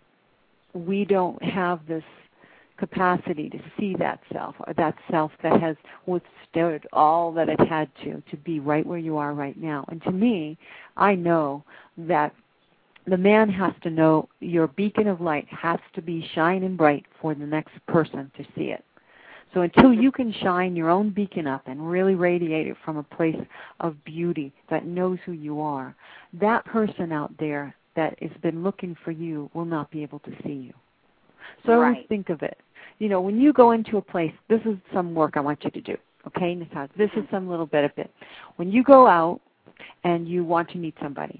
we don't have this capacity to see that self, or that self that has withstood all that it had to be right where you are right now. And to me, I know that the man has to know your beacon of light has to be shining bright for the next person to see it. So until you can shine your own beacon up and really radiate it from a place of beauty that knows who you are, that person out there that has been looking for you will not be able to see you. So I always think of it. You know, when you go into a place, this is some work I want you to do. Okay, Natasha, this is some little bit of it. When you go out and you want to meet somebody,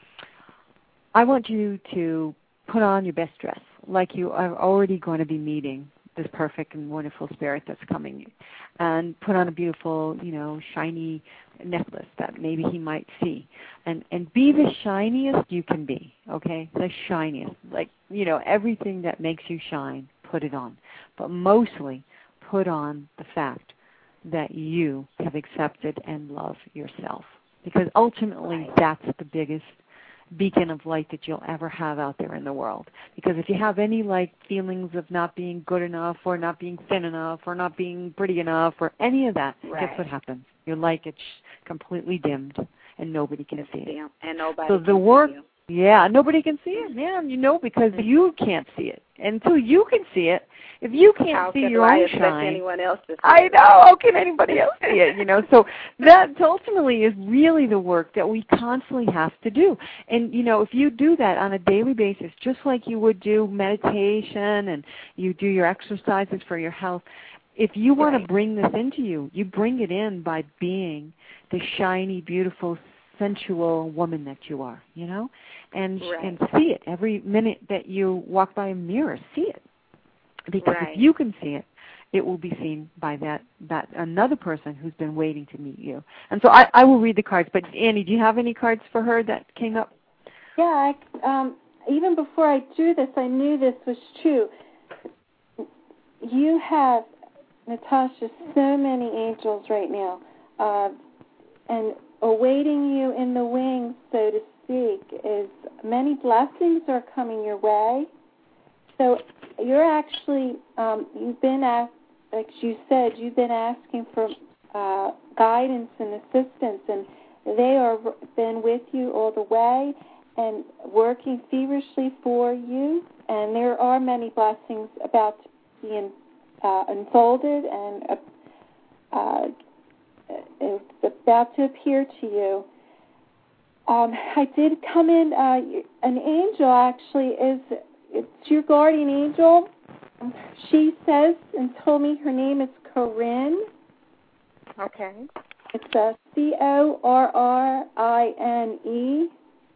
I want you to put on your best dress, like you are already going to be meeting this perfect and wonderful spirit that's coming, and put on a beautiful, you know, shiny necklace that maybe he might see, and be the shiniest you can be, okay? The shiniest, like, you know, everything that makes you shine, put it on. But mostly put on the fact that you have accepted and love yourself, because ultimately that's the biggest beacon of light that you'll ever have out there in the world. Because if you have any like feelings of not being good enough or not being thin enough or not being pretty enough or any of that, guess what happens? Your light gets completely dimmed and nobody can see it. And nobody so the work, nobody can see it, man, you know, because you can't see it. Until you can see it, if you can't see your own shine, anyone else to see I know, how can anybody else see it, you know? So that ultimately is really the work that we constantly have to do. And, you know, if you do that on a daily basis, just like you would do meditation and you do your exercises for your health, if you want to bring this into you, you bring it in by being the shiny, beautiful, sensual woman that you are, you know, and see it every minute that you walk by a mirror. See it, because if you can see it, it will be seen by that another person who's been waiting to meet you. And so I will read the cards. But Annie, do you have any cards for her that came up? Yeah, even before I drew this, I knew this was true. You have, Natasha, so many angels right now, and awaiting you in the wings, so to speak, is many blessings are coming your way. So you're actually, you've been, like you said, you've been asking for guidance and assistance, and they are been with you all the way and working feverishly for you. And there are many blessings about to be unfolded, and it's about to appear to you. I did come in, an angel actually it's your guardian angel. She says and told me her name is Corinne. Okay. It's Corrine.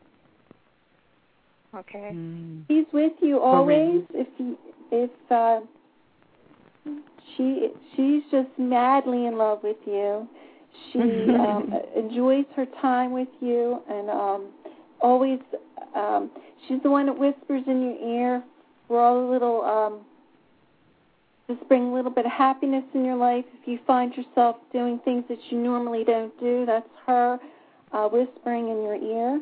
Okay. She's with you always. She's just madly in love with you. She enjoys her time with you, and always she's the one that whispers in your ear for all the little just bring a little bit of happiness in your life. If you find yourself doing things that you normally don't do, that's her whispering in your ear.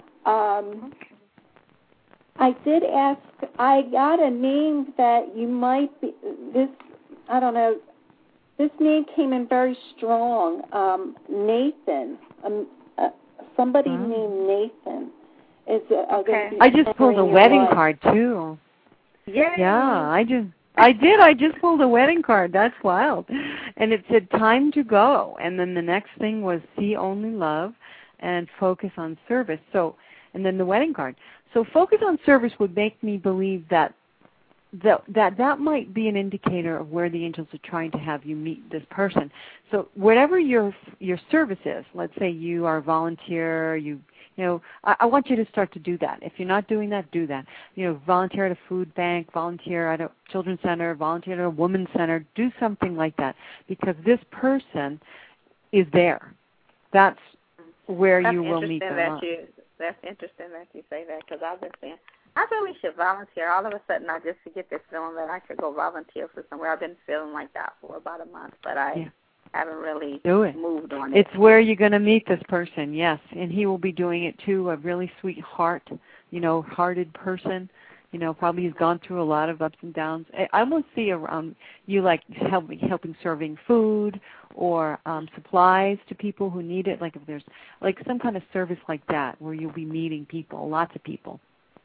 I did ask, I got a name that you might be, I don't know, this name came in very strong. Nathan. Somebody named Nathan. I just pulled a wedding card, too. Yeah, I just pulled a wedding card. That's wild. And it said, time to go. And then the next thing was see only love and focus on service. So, and then the wedding card. So focus on service would make me believe that might be an indicator of where the angels are trying to have you meet this person. So whatever your service is, let's say you are a volunteer, you know, I want you to start to do that. If you're not doing that, do that. You know, volunteer at a food bank, volunteer at a children's center, volunteer at a women's center. Do something like that, because this person is there. That's where you will meet them. That's interesting that you say that, because I've been saying, I really should volunteer. All of a sudden, I just get this feeling that I should go volunteer for somewhere. I've been feeling like that for about a month, but I haven't really moved on it. It's where you're going to meet this person, yes, and he will be doing it too. A really sweet hearted person. Probably he's gone through a lot of ups and downs. I almost see around you like helping serving food or supplies to people who need it. Like if there's like some kind of service like that where you'll be meeting people, lots of people.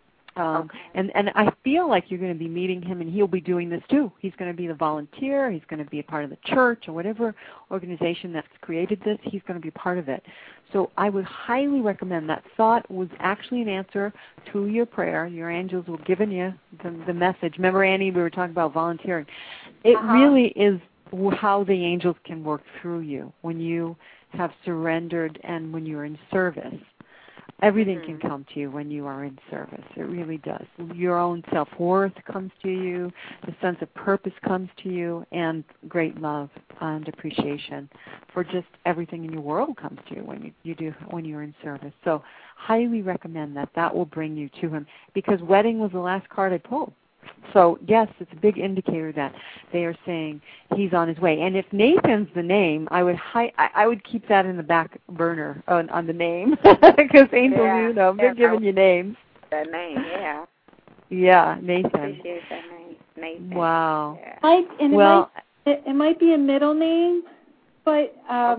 And I feel like you're going to be meeting him, and he'll be doing this too. He's going to be the volunteer. He's going to be a part of the church or whatever organization that's created this. He's going to be part of it. So I would highly recommend that. Thought was actually an answer to your prayer. Your angels were giving you the message. Remember, Annie, we were talking about volunteering. It really is how the angels can work through you when you have surrendered and when you're in service. Everything can come to you when you are in service. It really does. Your own self-worth comes to you. The sense of purpose comes to you, and great love and appreciation for just everything in your world comes to you when you're in service. So highly recommend that. That will bring you to him, because wedding was the last card I pulled. So, yes, it's a big indicator that they are saying he's on his way. And if Nathan's the name, I would keep that in the back burner on the name, because angels, they're giving you names. That name, yeah. Yeah, Nathan. I appreciate that name, Nathan. Wow. Yeah. It might be a middle name, but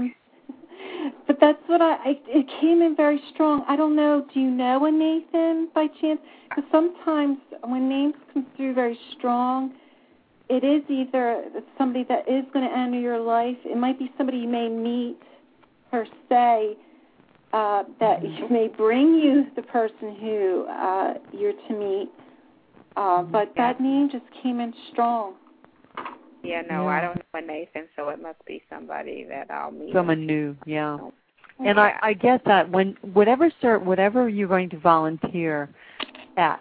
that's what it came in very strong. I don't know. Do you know a Nathan by chance? Because sometimes when names come through very strong, it is either somebody that is going to enter your life. It might be somebody you may meet per se, that may bring you the person who you're to meet. But that name just came in strong. Yeah, no, I don't know a Nathan, so it must be somebody that I'll meet. Someone new, yeah. And I get that when whatever you're going to volunteer at,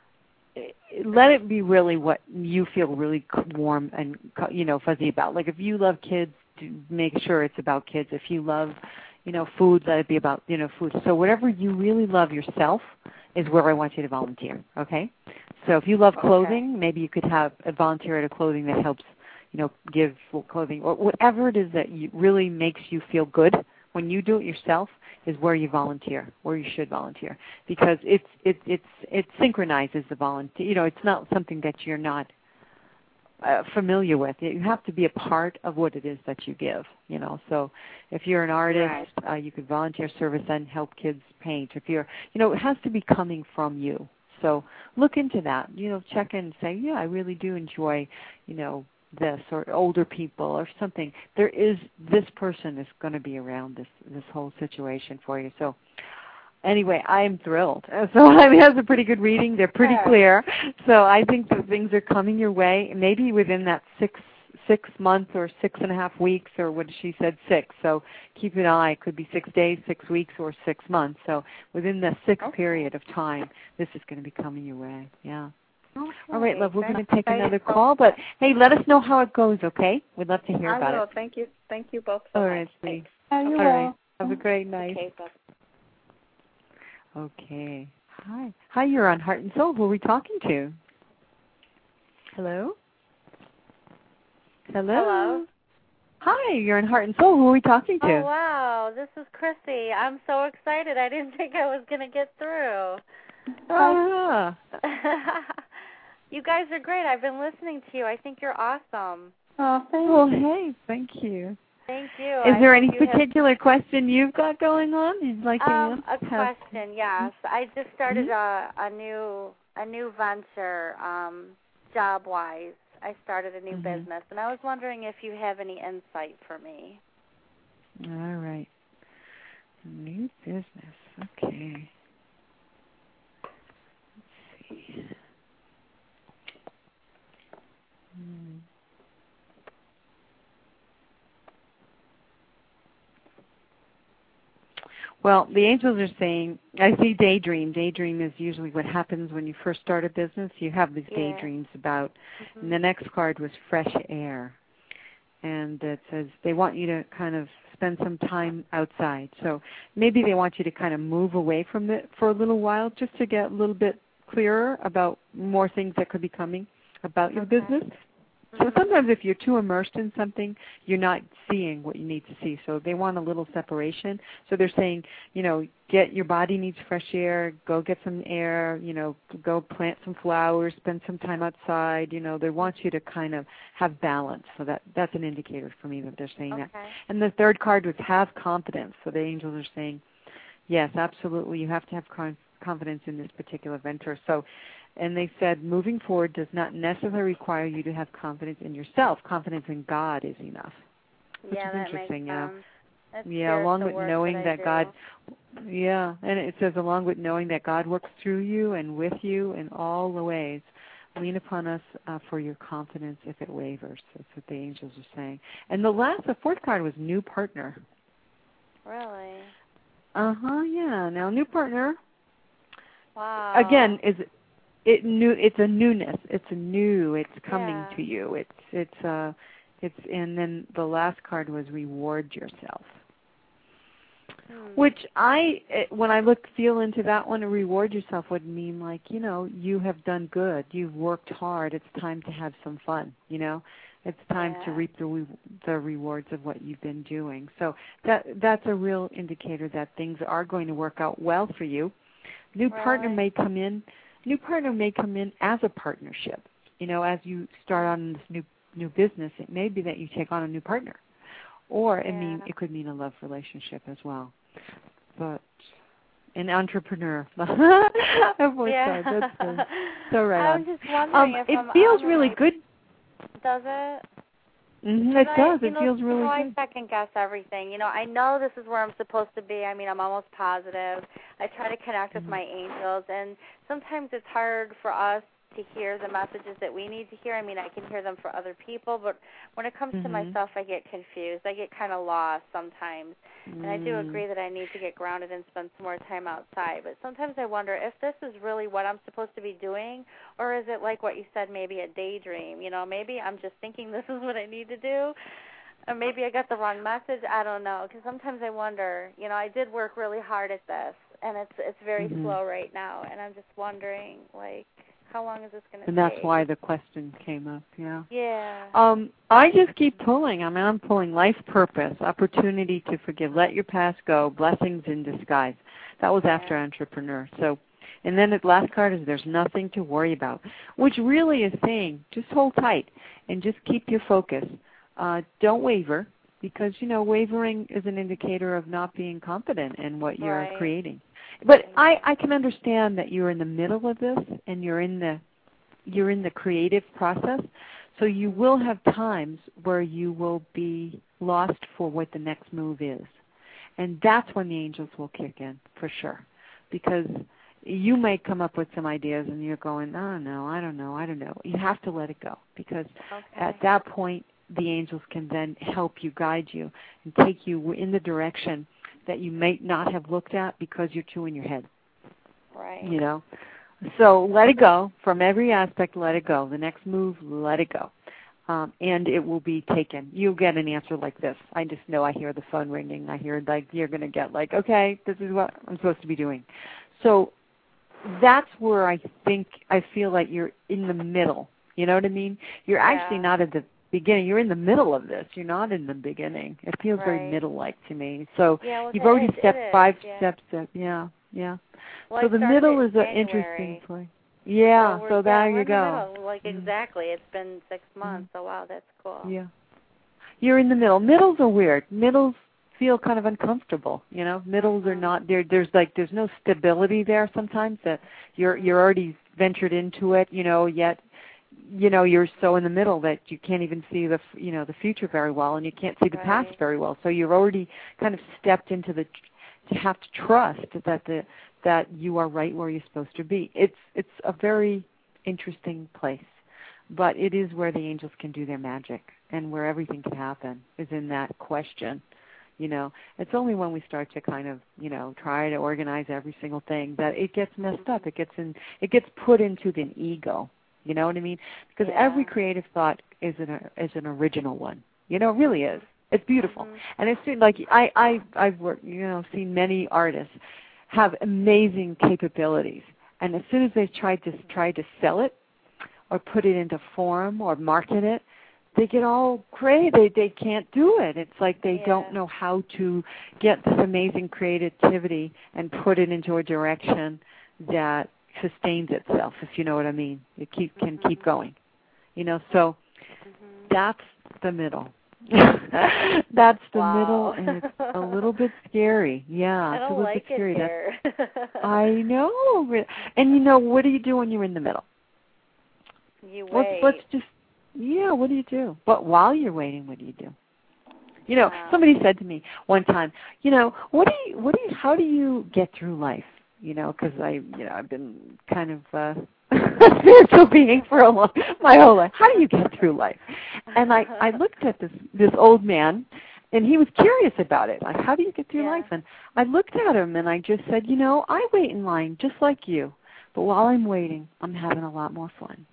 let it be really what you feel really warm and fuzzy about. Like if you love kids, make sure it's about kids. If you love food, let it be about food. So whatever you really love yourself is where I want you to volunteer. Okay. So if you love clothing, maybe you could have a volunteer at a clothing that helps give clothing, or whatever it is that really makes you feel good when you do it yourself is where you volunteer, where you should volunteer, because it synchronizes the volunteer. It's not something that you're not familiar with. You have to be a part of what it is that you give. So if you're an artist, you could volunteer service and help kids paint. If you're, it has to be coming from you. So look into that. Check in and say, yeah, I really do enjoy, this, or older people or something. This person is going to be around this whole situation for you. So anyway, I am thrilled. So that's a pretty good reading. They're pretty clear. So I think that things are coming your way, maybe within that 6 months or 6.5 weeks, or what she said, 6. So keep an eye. It could be 6 days, 6 weeks, or 6 months. So within the 6 period of time, this is going to be coming your way. Yeah. Okay. All right, love. We're going to take another call, but hey, let us know how it goes. Okay? We'd love to hear about it. Thank you. Thank you both so much. All right, sweetie. All right. Have a great night. Okay. Bye. Okay. Hi, you're on Heart and Soul. Who are we talking to? Hello? Hello. Hi, you're on Heart and Soul. Who are we talking to? Oh, wow. This is Chrissy. I'm so excited. I didn't think I was going to get through. You guys are great. I've been listening to you. I think you're awesome. Oh, thank you. Well, hey, thank you. Thank you. Is there any particular question you've got going on you'd like to ask? A question, yes. I just started a new venture, job-wise. I started a new business, and I was wondering if you have any insight for me. All right. New business. Okay. Let's see. Well, the angels are saying, I see daydream. Daydream is usually what happens when you first start a business. You have these daydreams about, and the next card was fresh air. And it says they want you to kind of spend some time outside. So maybe they want you to kind of move away from it for a little while just to get a little bit clearer about more things that could be coming about your business. So sometimes if you're too immersed in something, you're not seeing what you need to see. So they want a little separation. So they're saying, get your body needs fresh air, go get some air, go plant some flowers, spend some time outside. They want you to kind of have balance. So that's an indicator for me that they're saying that. And the third card was have confidence. So the angels are saying, yes, absolutely, you have to have confidence in this particular venture. So, and they said moving forward does not necessarily require you to have confidence in yourself. Confidence in God is enough. Which is interesting, along with knowing that God, and it says along with knowing that God works through you and with you in all the ways, lean upon us for your confidence if it wavers. That's what the angels are saying. And the fourth card was new partner. Really? Yeah. Now, new partner. Wow. Again, it's a newness. It's coming to you. And then the last card was reward yourself. Which when I feel into that one, reward yourself would mean like, you have done good. You've worked hard. It's time to have some fun, It's time to reap the rewards of what you've been doing. So that's a real indicator that things are going to work out well for you. New partner may come in as a partnership. As you start on this new business, it may be that you take on a new partner. Or it could mean a love relationship as well. But an entrepreneur. That's good. So right I'm just wondering if it feels really good. Does it? It does. It feels really good. I second guess everything. I know this is where I'm supposed to be. I mean, I'm almost positive. I try to connect with my angels, and sometimes it's hard for us to hear the messages that we need to hear. I mean, I can hear them for other people, but when it comes to myself, I get confused. I get kind of lost sometimes. And I do agree that I need to get grounded and spend some more time outside. But sometimes I wonder if this is really what I'm supposed to be doing, or is it like what you said, maybe a daydream? Maybe I'm just thinking this is what I need to do. Or maybe I got the wrong message. I don't know. Because sometimes I wonder, I did work really hard at this, and it's very slow right now. And I'm just wondering, like, how long is this going to take? And that's why the question came up, Yeah. I just keep pulling. I'm pulling life purpose, opportunity to forgive, let your past go, blessings in disguise. That was after entrepreneur. So, and then the last card is there's nothing to worry about, which really is saying just hold tight and just keep your focus. Don't waver because, wavering is an indicator of not being confident in what you're creating. But I can understand that you're in the middle of this and you're in the creative process, so you will have times where you will be lost for what the next move is. And that's when the angels will kick in, for sure. Because you may come up with some ideas and you're going, oh, no, I don't know. You have to let it go because at that point the angels can then help you, guide you, and take you in the direction that you may not have looked at because you're too in your head. Right. So let it go. From every aspect, let it go. The next move, let it go. And it will be taken. You'll get an answer like this. I just know I hear the phone ringing. I hear you're going to get okay, this is what I'm supposed to be doing. So that's where I feel like you're in the middle. You know what I mean? You're actually not at the beginning. You're in the middle of this. You're not in the beginning. It feels very middle-like to me. So you've already stepped 5 steps up. Yeah. Well, so the middle is an interesting place. Yeah, so there you go. Exactly. It's been 6 months. So, wow, that's cool. Yeah. You're in the middle. Middles are weird. Middles feel kind of uncomfortable, Middles are not there's no stability there sometimes that you're already ventured into it, yet you're so in the middle that you can't even see the future very well, and you can't see the past very well. So you've already kind of stepped into to have to trust that you are right where you're supposed to be. It's a very interesting place, but it is where the angels can do their magic and where everything can happen is in that question. It's only when we start to kind of, try to organize every single thing that it gets messed up. It gets put into the ego. You know what I mean? Because every creative thought is an original one. It really is. It's beautiful. And it's like I've worked, seen many artists have amazing capabilities And as soon as they try to sell it or put it into form or market it, they get all crazy. They can't do it. It's like they don't know how to get this amazing creativity and put it into a direction that sustains itself, if you know what I mean. It can keep going. So that's the middle. That's the middle, and it's a little bit scary. Yeah, it's a little bit scary. Here. I know. And what do you do when you're in the middle? You wait. Let's just, what do you do? But while you're waiting, what do you do? Somebody said to me one time, how do you get through life? Because I've been kind of a spiritual being for my whole life. How do you get through life? And I looked at this old man, and he was curious about it. Like, how do you get through life? And I looked at him, and I just said, I wait in line just like you. But while I'm waiting, I'm having a lot more fun.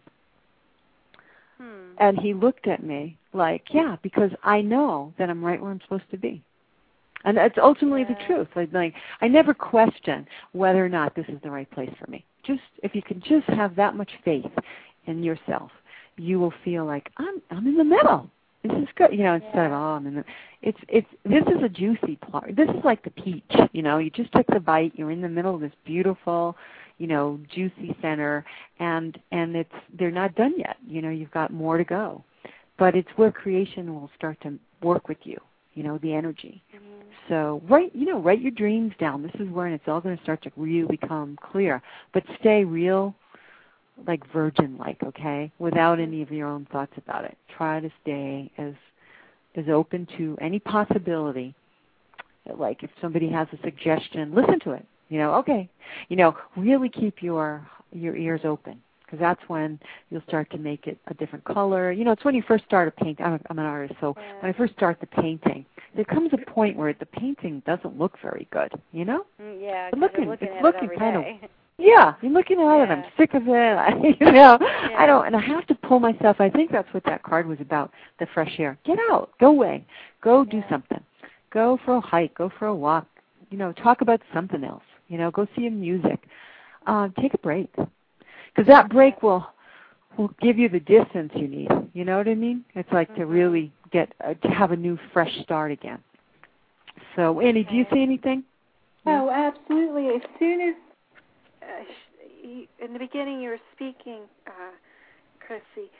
And he looked at me like, because I know that I'm right where I'm supposed to be. And that's ultimately the truth. I never question whether or not this is the right place for me. Just if you can just have that much faith in yourself, you will feel like I'm in the middle. This is good, instead of I'm in the. This is a juicy part. This is like the peach. You just took the bite. You're in the middle of this beautiful, juicy center, and they're not done yet. You've got more to go, but it's where creation will start to work with you. The energy. So write your dreams down. This is where it's all going to start to really become clear. But stay real, like virgin-like, okay, without any of your own thoughts about it. Try to stay as open to any possibility. Like if somebody has a suggestion, listen to it. Okay. Really keep your ears open. Because that's when you'll start to make it a different color. It's when you first start a painting. I'm an artist, so when I first start the painting, there comes a point where the painting doesn't look very good, Yeah, it's looking at it kind day. of. Yeah, you're looking at it. I'm sick of it. I don't, and I have to pull myself. I think that's what that card was about. The fresh air. Get out. Go away. Go do something. Go for a hike. Go for a walk. Talk about something else. Go see a music. Take a break. Because that break will give you the distance you need. You know what I mean? It's like to really get to have a new, fresh start again. So, Annie, do you see anything? Oh, absolutely. As soon as in the beginning you were speaking, Chrissy,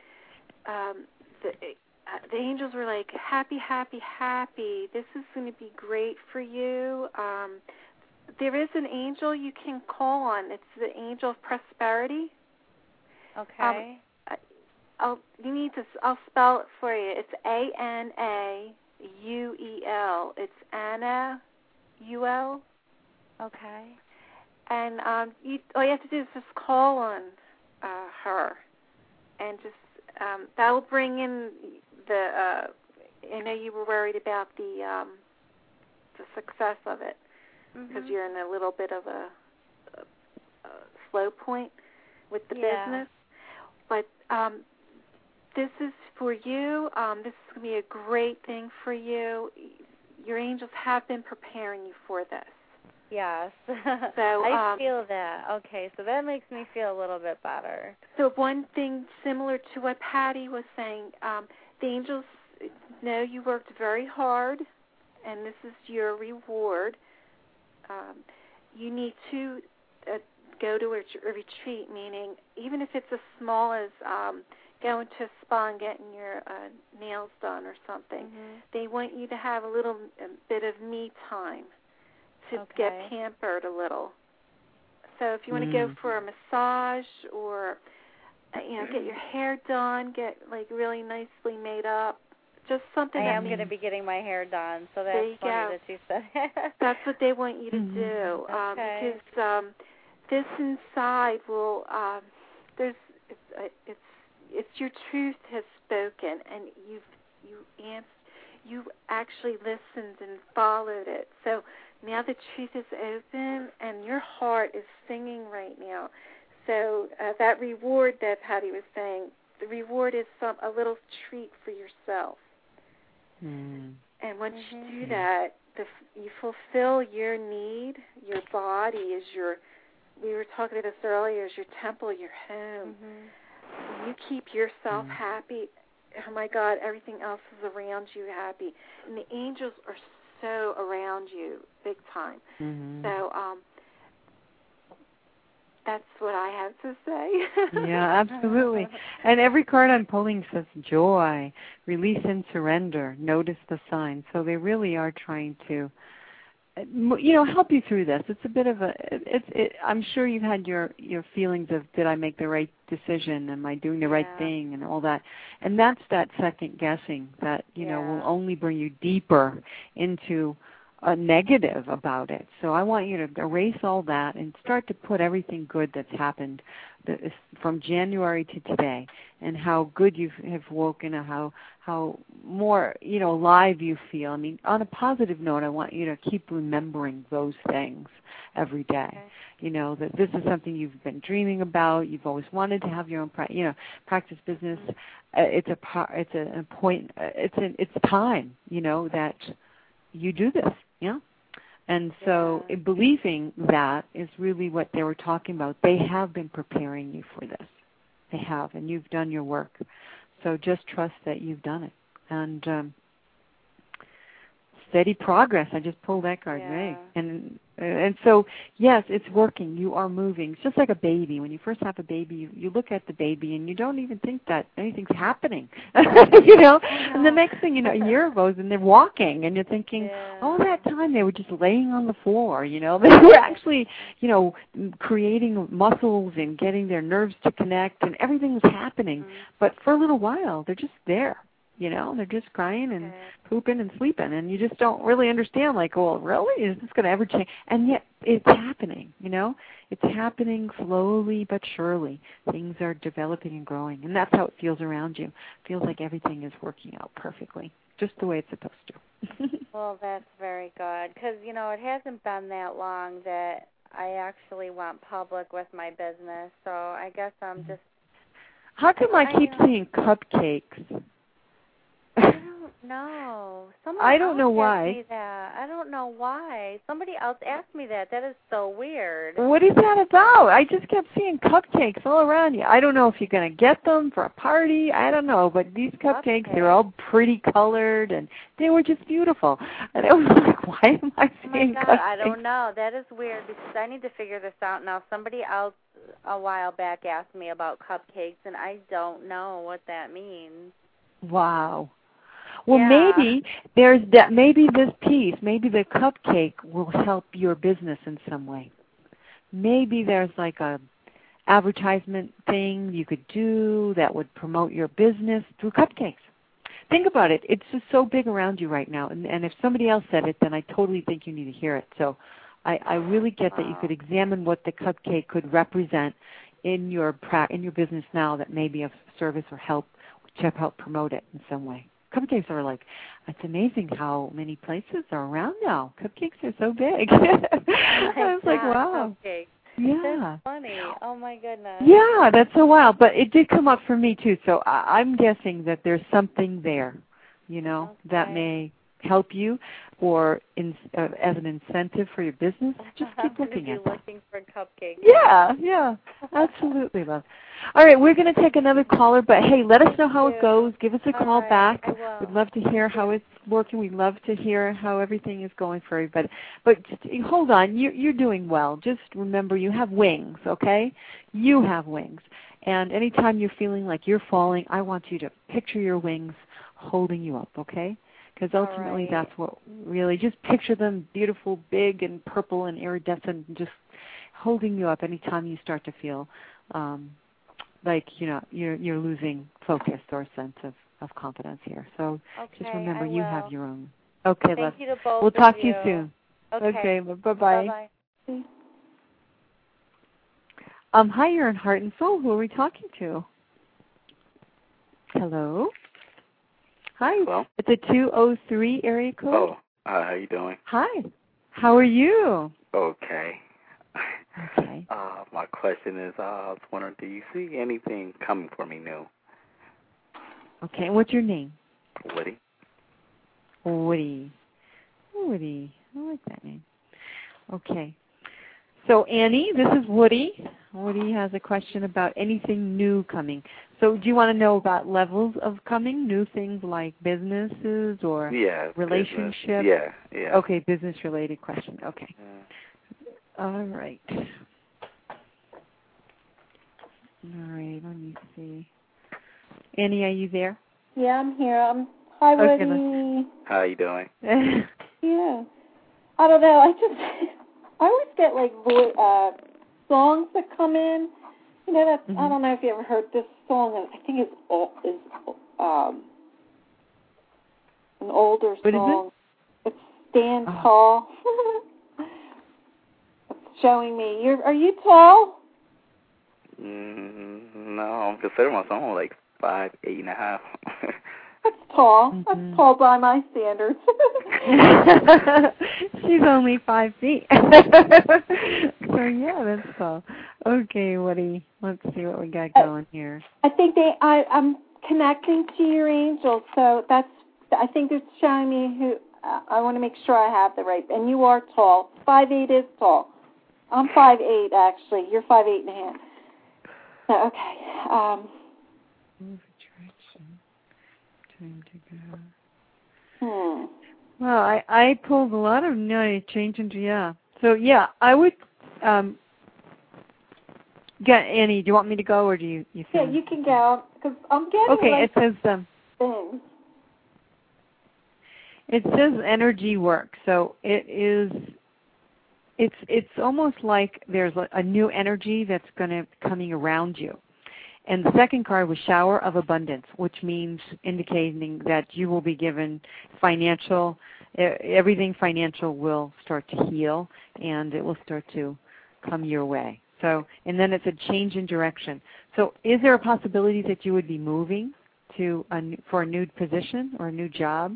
the angels were like, happy, happy, happy. This is going to be great for you. There is an angel you can call on. It's the angel of prosperity. Okay. I'll spell it for you. It's ANAUEL. It's Anna UL. Okay. And all you have to do is just call on her, and just that will bring in the. I know you were worried about the success of it because you're in a little bit of a slow point with the business. But this is for you. This is going to be a great thing for you. Your angels have been preparing you for this. Yes. So I feel that. Okay, so that makes me feel a little bit better. So one thing similar to what Patty was saying, the angels know you worked very hard, and this is your reward. You need to go to a retreat, meaning even if it's as small as going to a spa and getting your nails done or something, they want you to have a little bit of me time to get pampered a little. So if you want to go for a massage or get your hair done, get like really nicely made up, just something. I am going to be getting my hair done, so that's funny that you said. That's what they want you to do, because this inside will it's your truth has spoken, and you actually listened and followed it. So now the truth is open, and your heart is singing right now. So that reward that Patty was saying, the reward is a little treat for yourself. And once you do that, you fulfill your need. Your body is your we were talking about this earlier, is your temple, your home. Mm-hmm. When you keep yourself happy, oh my God, everything else is around you happy. And the angels are so around you, big time. Mm-hmm. So that's what I have to say. Yeah, absolutely. And every card I'm pulling says joy, release and surrender, notice the signs. So they really are trying to, help you through this. It's a bit of I'm sure you've had your feelings of, did I make the right decision? Am I doing the right thing? And all that. And that's that second guessing that, will only bring you deeper into a negative about it. So I want you to erase all that and start to put everything good that's happened from January to today, and how good you have woken, and how more alive you feel. I mean, on a positive note, I want you to keep remembering those things every day. Okay. That this is something you've been dreaming about. You've always wanted to have your own practice business. It's time that you do this. Yeah. And so believing that is really what they were talking about. They have been preparing you for this. They have, and you've done your work. So just trust that you've done it. And steady progress. I just pulled that card, right? And so, yes, it's working. You are moving. It's just like a baby. When you first have a baby, you look at the baby and you don't even think that anything's happening, And the next thing a year goes and they're walking, and you're thinking, all that time they were just laying on the floor, They were actually, creating muscles and getting their nerves to connect, and everything was happening. But for a little while, they're just there. They're just crying and pooping and sleeping, and you just don't really understand, like, well, really? Is this going to ever change? And yet it's happening, It's happening slowly but surely. Things are developing and growing, and that's how it feels around you. It feels like everything is working out perfectly, just the way it's supposed to. Well, that's very good, because, it hasn't been that long that I actually went public with my business, so I guess I'm just... How come I keep seeing cupcakes? I don't know. I don't know why. Asked me that. I don't know why. Somebody else asked me that. That is so weird. What is that about? I just kept seeing cupcakes all around you. I don't know if you're going to get them for a party. I don't know. But these cupcakes, they're all pretty colored, and they were just beautiful. And I was like, why am I seeing cupcakes? I don't know. That is weird, because I need to figure this out now. Somebody else a while back asked me about cupcakes, and I don't know what that means. Wow. Well, maybe there's that. Maybe this piece, maybe the cupcake will help your business in some way. Maybe there's like a advertisement thing you could do that would promote your business through cupcakes. Think about it. It's just so big around you right now. And if somebody else said it, then I totally think you need to hear it. So I really get that you could examine what the cupcake could represent in your business now that may be of service or help to help promote it in some way. Cupcakes are like, it's amazing how many places are around now. Cupcakes are so big. I was like, wow. Cupcakes. Yeah. That's funny. Oh, my goodness. Yeah, that's so wild. But it did come up for me, too. So I'm guessing that there's something there, that may help you, or as an incentive for your business. Just keep looking at it. Looking for cupcakes. Yeah, absolutely, love. All right, we're going to take another caller, but hey, let us know how it goes. Give us a call back. We'd love to hear how it's working. We'd love to hear how everything is going for everybody. But just, hold on, you're doing well. Just remember, you have wings, okay? You have wings. And anytime you're feeling like you're falling, I want you to picture your wings holding you up, okay? Because ultimately that's what really, just picture them beautiful, big, and purple and iridescent, and just holding you up anytime you start to feel like you're losing focus or a sense of confidence here. So just remember, you have your own. Okay, Thank you to both. We'll talk to you soon. Okay, bye-bye. Bye-bye. Hi, you're in Heart and Soul. Who are we talking to? Hello? Hi. Hello? It's a 203 area code. Oh, how you doing? Hi. How are you? Okay. Okay. My question is, I was wondering, do you see anything coming for me new? Okay. What's your name? Woody. Woody. I like that name. Okay. So, Annie, this is Woody. Woody has a question about anything new coming. So do you want to know about levels of coming, new things like businesses or relationships? Business. Yeah. Okay, business-related question. Okay. All right. All right, let me see. Annie, are you there? Yeah, I'm here. Hi, Woody. Okay, how you doing? Yeah. I don't know. I always get like songs that come in. You know, that's, I don't know if you ever heard this song. I think it's an older song. It's Stand Tall. It's showing me. Are you tall? No, I'm considering myself like 5'8.5". That's tall. That's tall by my standards. She's only 5 feet. So yeah, that's tall. Okay, Woody, let's see what we got going here. I think I'm connecting to your angels, so I think it's showing me who. I want to make sure I have the right. And you are tall. 5'8" is tall. I'm 5'8" actually. You're 5'8.5". So okay. Time to go. Well, I pulled a lot of change into So yeah, I would. Annie, do you want me to go or do you? Yeah, you can go because I'm getting. Okay, it says things. It says energy work, so it is. It's almost like there's a new energy that's coming around you. And the second card was Shower of Abundance, which means indicating that you will be given everything financial will start to heal, and it will start to come your way. So, and then it's a change in direction. So is there a possibility that you would be moving for a new position or a new job?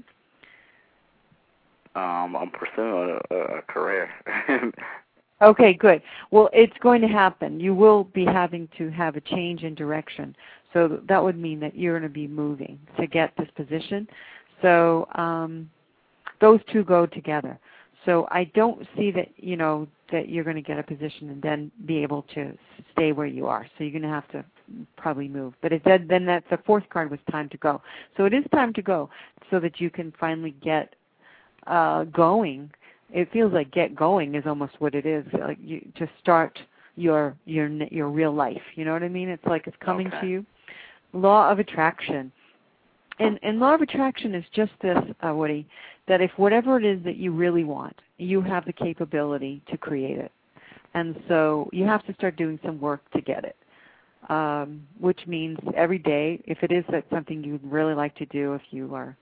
I'm pursuing a career. Okay, good. Well, it's going to happen. You will be having to have a change in direction. So that would mean that you're going to be moving to get this position. So those two go together. So I don't see that, that you're going to get a position and then be able to stay where you are. So you're going to have to probably move. But it said then that the fourth card was time to go. So it is time to go so that you can finally get going. It feels like get going is almost what it is, like to start your real life. You know what I mean? It's like it's coming to you. Law of attraction. And law of attraction is just this, Woody, that if whatever it is that you really want, you have the capability to create it. And so you have to start doing some work to get it, which means every day, if it is that something you'd really like to do, if you are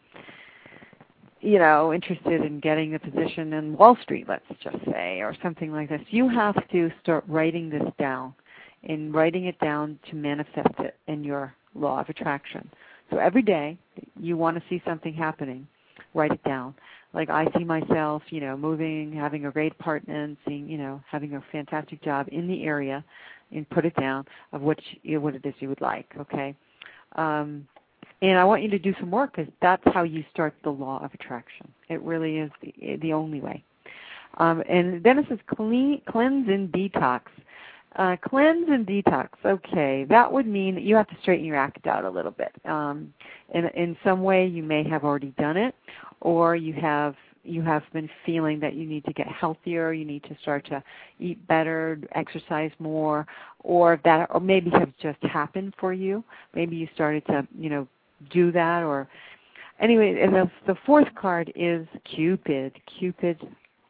interested in getting a position in Wall Street, let's just say, or something like this, you have to start writing this down and writing it down to manifest it in your law of attraction. So every day you want to see something happening, write it down. Like I see myself, moving, having a great apartment, having a fantastic job in the area, and put it down of what it is you would like, okay? And I want you to do some work because that's how you start the law of attraction. It really is the only way. And then it says cleanse and detox. Cleanse and detox. Okay, that would mean that you have to straighten your act out a little bit. In some way, you may have already done it, or you have been feeling that you need to get healthier. You need to start to eat better, exercise more, or maybe have just happened for you. Maybe you started to do that, or anyway. And the fourth card is Cupid. Cupid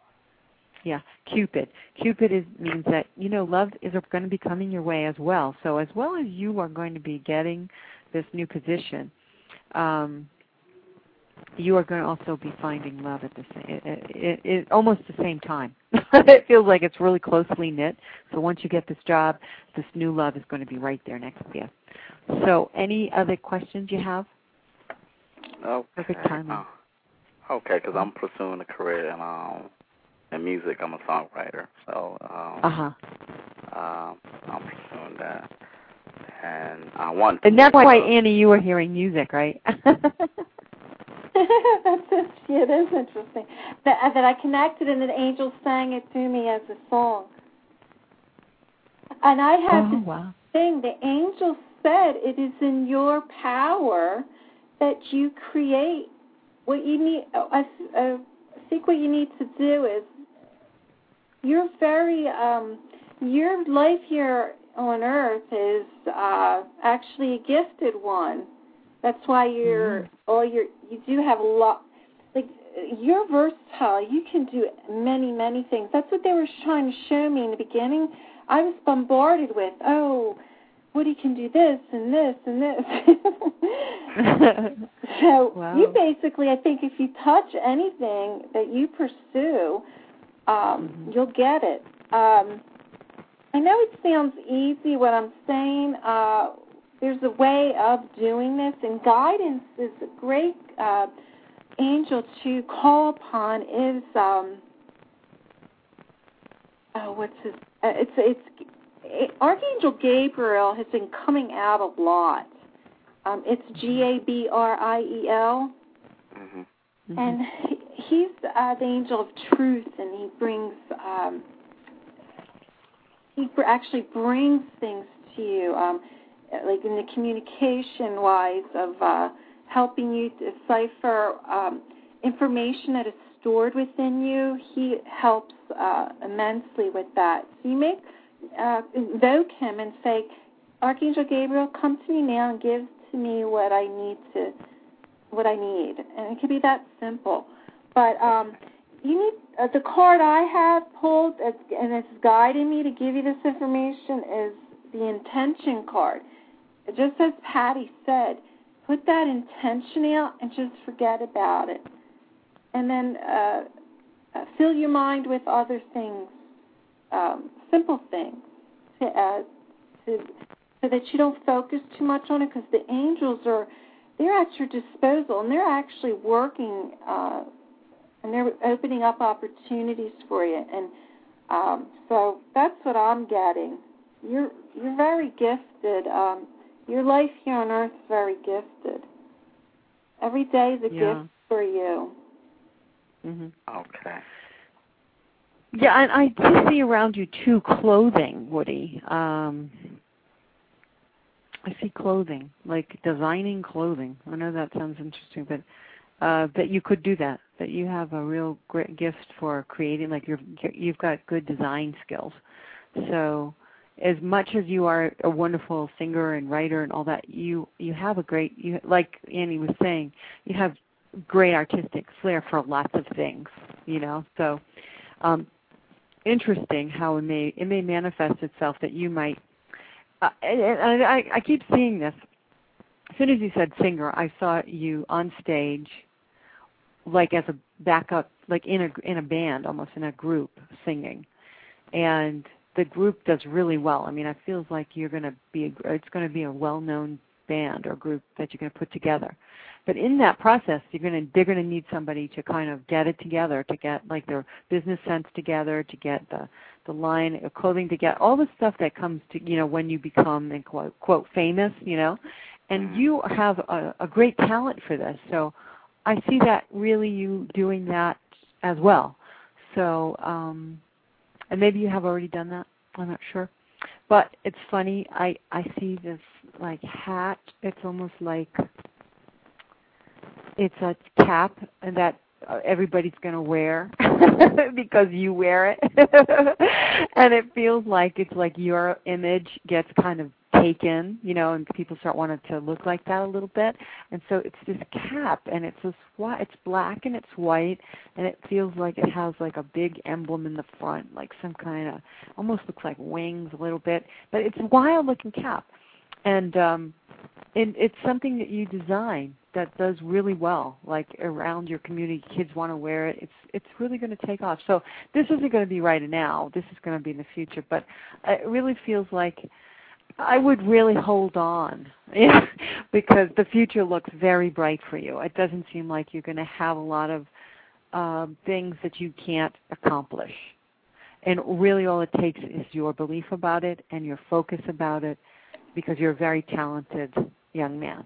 means that love is going to be coming your way as well. So as well as you are going to be getting this new position, you are going to also be finding love at almost the same time. It feels like it's really closely knit. So once you get this job, this new love is going to be right there next to you. So any other questions you have? Okay. Perfect timing. Okay, because I'm pursuing a career in music. I'm a songwriter, so I'm pursuing that, and I want. And that's why, Annie, you were hearing music, right? It is interesting that I connected and the angel sang it to me as a song. And I have this wow. thing. The angel said it is in your power that you create what you need. I think what you need to do is you're very your life here on Earth is actually a gifted one. That's why you do have a lot. Like, you're versatile. You can do many, many things. That's what they were trying to show me in the beginning. I was bombarded with, Woody can do this and this and this. So wow. You basically, I think, if you touch anything that you pursue, you'll get it. I know it sounds easy what I'm saying. There's a way of doing this, and guidance is a great angel to call upon. Is Archangel Gabriel has been coming out a lot. It's Gabriel, and he's the angel of truth, and he brings actually brings things to you, like in the communication-wise of helping you decipher information that is stored within you. He helps immensely with that. So you may invoke him and say, Archangel Gabriel, come to me now and give to me what I need. And it could be that simple. But you need the card I have pulled, and it's guiding me to give you this information, is the intention card. It just as Patty said, put that intention out and just forget about it. And then fill your mind with other things, simple things, so that you don't focus too much on it, because the angels they're at your disposal, and they're actually working, and they're opening up opportunities for you. And so that's what I'm getting. You're very gifted. Your life here on Earth is very gifted. Every day is a gift for you. Okay. Yeah, and I do see around you, too, clothing, Woody. I see clothing, like designing clothing. I know that sounds interesting, but that you could do that you have a real great gift for creating, like you've got good design skills. So as much as you are a wonderful singer and writer and all that, you have a great, like Annie was saying, you have great artistic flair for lots of things, So interesting how it may manifest itself that you might, and I keep seeing this. As soon as you said singer, I saw you on stage, like as a backup, like in a band, almost in a group, singing, and the group does really well. I mean, it feels like it's going to be a well-known band or group that you're going to put together. But in that process, they're going to need somebody to kind of get it together, to get like their business sense together, to get the line of clothing, to get all the stuff that comes to, when you become, in quote, famous, and you have a great talent for this. So I see that really you doing that as well. So, and maybe you have already done that. I'm not sure. But it's funny. I see this like hat. It's almost like it's a cap that everybody's going to wear because you wear it. And it feels like it's like your image gets kind of taken, and people start wanting to look like that a little bit. And so it's this cap, and it's black and it's white, and it feels like it has like a big emblem in the front, like some kind of, almost looks like wings a little bit, but it's a wild-looking cap. And it's something that you design that does really well, like around your community. Kids want to wear it. It's really going to take off. So this isn't going to be right now. This is going to be in the future. But it really feels like I would really hold on because the future looks very bright for you. It doesn't seem like you're going to have a lot of things that you can't accomplish. And really all it takes is your belief about it and your focus about it, because you're a very talented young man,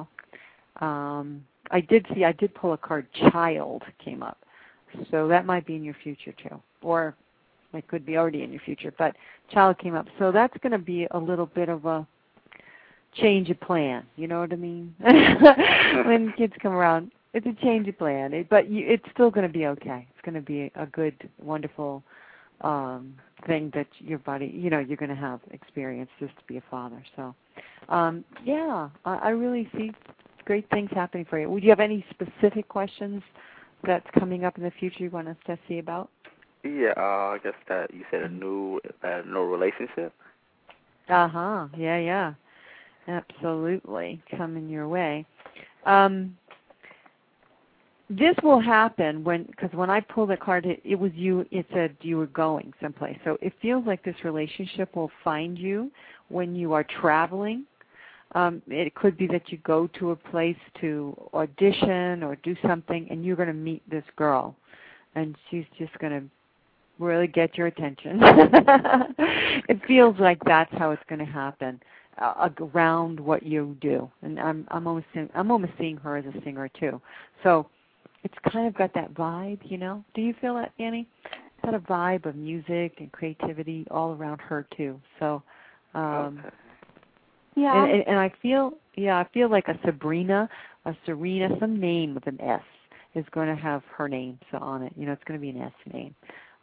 I did pull a card, child came up. So that might be in your future too. Or It could be already in your future, but child came up. So that's going to be a little bit of a change of plan. You know what I mean? When kids come around, it's a change of plan. It's still going to be okay. It's going to be a good, wonderful thing that your body, you're going to have experience just to be a father. So, I really see great things happening for you. Would you have any specific questions that's coming up in the future you want us to see about? Yeah, I guess that you said a new relationship. Yeah. Absolutely, coming your way. This will happen because when I pulled the card, it was you. It said you were going someplace. So it feels like this relationship will find you when you are traveling. It could be that you go to a place to audition or do something, and you're going to meet this girl, and she's just going to really get your attention. It feels like that's how it's going to happen around what you do, and I'm almost seeing her as a singer too. So it's kind of got that vibe, Do you feel that, Annie? It's got a vibe of music and creativity all around her too. So. Okay. Yeah. And I feel like a Serena, some name with an S is going to have her name on it. It's going to be an S name.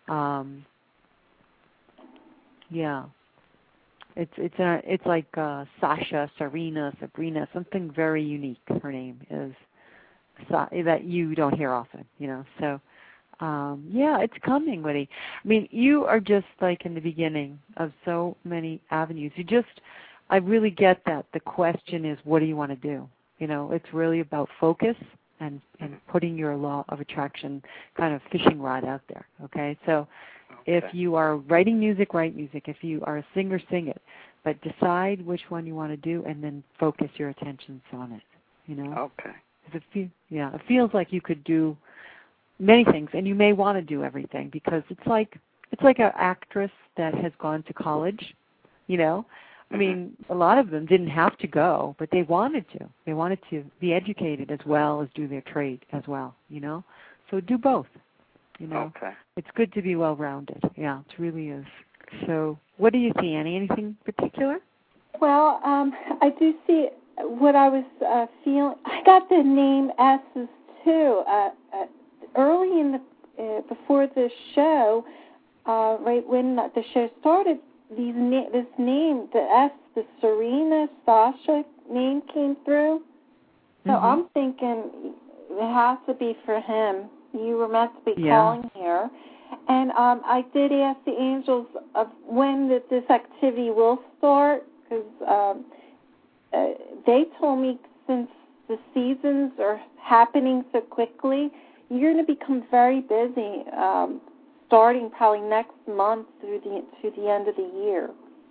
It's like Sasha, Serena, Sabrina, something very unique. Her name is that you don't hear often. So. It's coming, Woody. I mean, you are just like in the beginning of so many avenues. I really get that. The question is, what do you want to do? It's really about focus and putting your law of attraction kind of fishing rod out there, okay? So if you are writing music, write music. If you are a singer, sing it. But decide which one you want to do and then focus your attentions on it, Okay. It feels like you could do many things, and you may want to do everything because it's like an actress that has gone to college, I mean, a lot of them didn't have to go, but they wanted to. They wanted to be educated as well as do their trade as well, So do both, Okay. It's good to be well-rounded. Yeah, it really is. So what do you see, Annie? Anything particular? Well, I do see what I was feeling. I got the name S's too. Early in before the show, right when the show started, this name, the S, the Serena, Sasha name came through. So I'm thinking it has to be for him. You were meant to be calling here. And I did ask the angels of when this activity will start, because they told me since the seasons are happening so quickly, you're going to become very busy starting probably next month to the end of the year.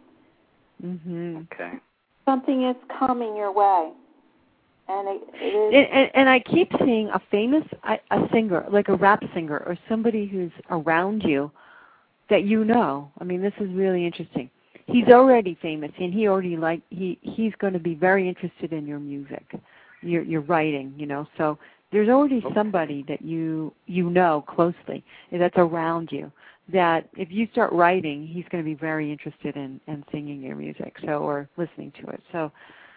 Okay. Something is coming your way. And it is. And I keep seeing a famous a singer, like a rap singer, or somebody who's around you that I mean, this is really interesting. He's already famous, and he's going to be very interested in your music, your writing, So there's already somebody that you know closely that's around you that if you start writing, he's going to be very interested in singing your music, or listening to it. So.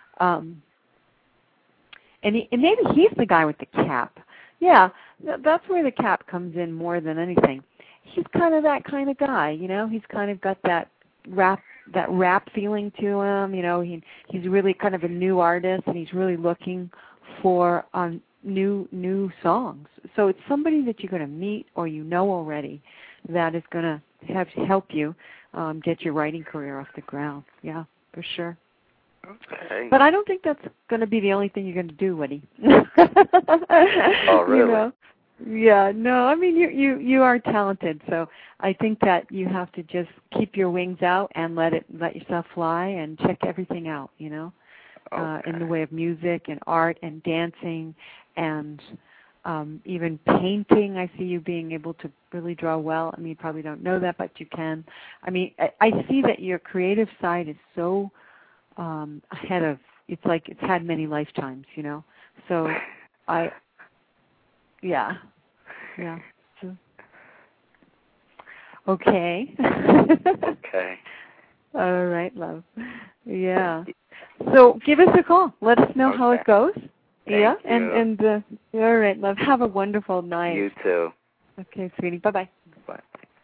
And maybe he's the guy with the cap. Yeah, that's where the cap comes in more than anything. He's kind of that kind of guy, He's kind of got that rap feeling to him. He's really kind of a new artist, and he's really looking for new songs. So it's somebody that you're going to meet or already that is going to help you get your writing career off the ground. Yeah, for sure. Okay. But I don't think that's going to be the only thing you're going to do, Woody. Oh, really? Yeah, no, I mean, you are talented, so I think that you have to just keep your wings out and let yourself fly and check everything out, Okay. in the way of music and art and dancing and even painting. I see you being able to really draw well. I mean, you probably don't know that, but you can. I mean, I see that your creative side is so ahead of, it's like it's had many lifetimes, So yeah. So, Okay. Okay. All right, love. Yeah. So give us a call. Let us know how it goes. Thank you. And all right, love. Have a wonderful night. You too. Okay, sweetie. Bye-bye. Bye.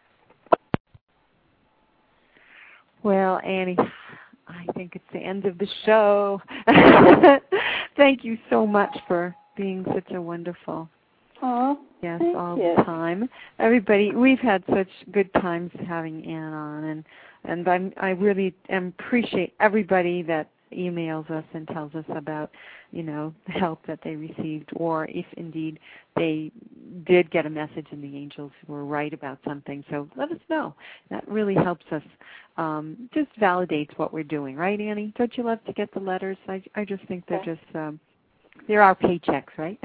Well, Annie, I think it's the end of the show. Thank you so much for being such a wonderful guest all the time. Everybody, we've had such good times having Ann on, and I really appreciate everybody that emails us and tells us about, the help that they received, or if indeed they did get a message and the angels were right about something. So let us know. That really helps us. Just validates what we're doing, right, Annie? Don't you love to get the letters? I just think they're just they're our paychecks, right?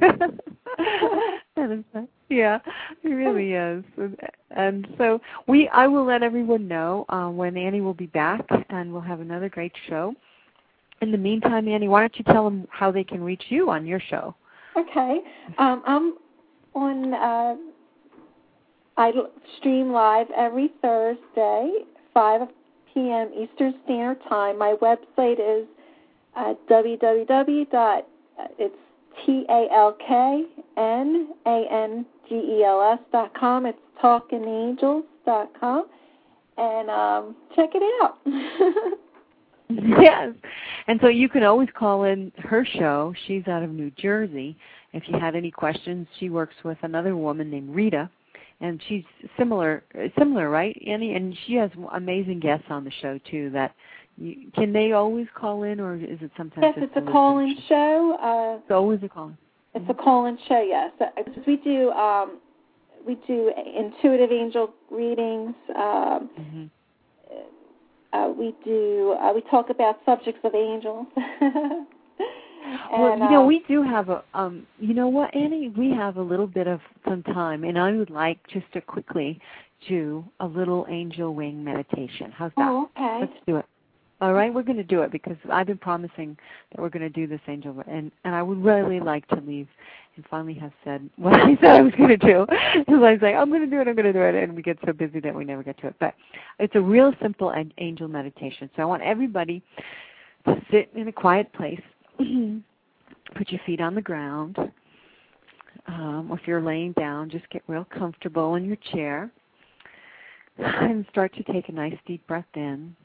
Yeah, it really is. And so I will let everyone know when Annie will be back, and we'll have another great show. In the meantime, Annie, why don't you tell them how they can reach you on your show? Okay. I'm on, I stream live every Thursday, 5 p.m. Eastern Standard Time. My website is TalkNangels.com. It's talkingangels.com. And check it out. Yes. And so you can always call in her show. She's out of New Jersey. If you had any questions, she works with another woman named Rita, and she's similar, right, Annie? And she has amazing guests on the show, too. Can they always call in, or is it sometimes? Yes, it's a call-in show. It's always a call-in. It's a call-in show, yes. We do intuitive angel readings. We talk about subjects of angels. Well, we do have you know what, Annie? We have a little bit of some time, and I would like just to quickly do a little angel wing meditation. How's that? Oh, okay. Let's do it. All right, we're going to do it because I've been promising that we're going to do this angel, and I would really like to leave and finally have said what I said I was going to do. Because I was like, I'm going to do it, and we get so busy that we never get to it. But it's a real simple angel meditation. So I want everybody to sit in a quiet place, put your feet on the ground. If you're laying down, just get real comfortable in your chair and start to take a nice deep breath in.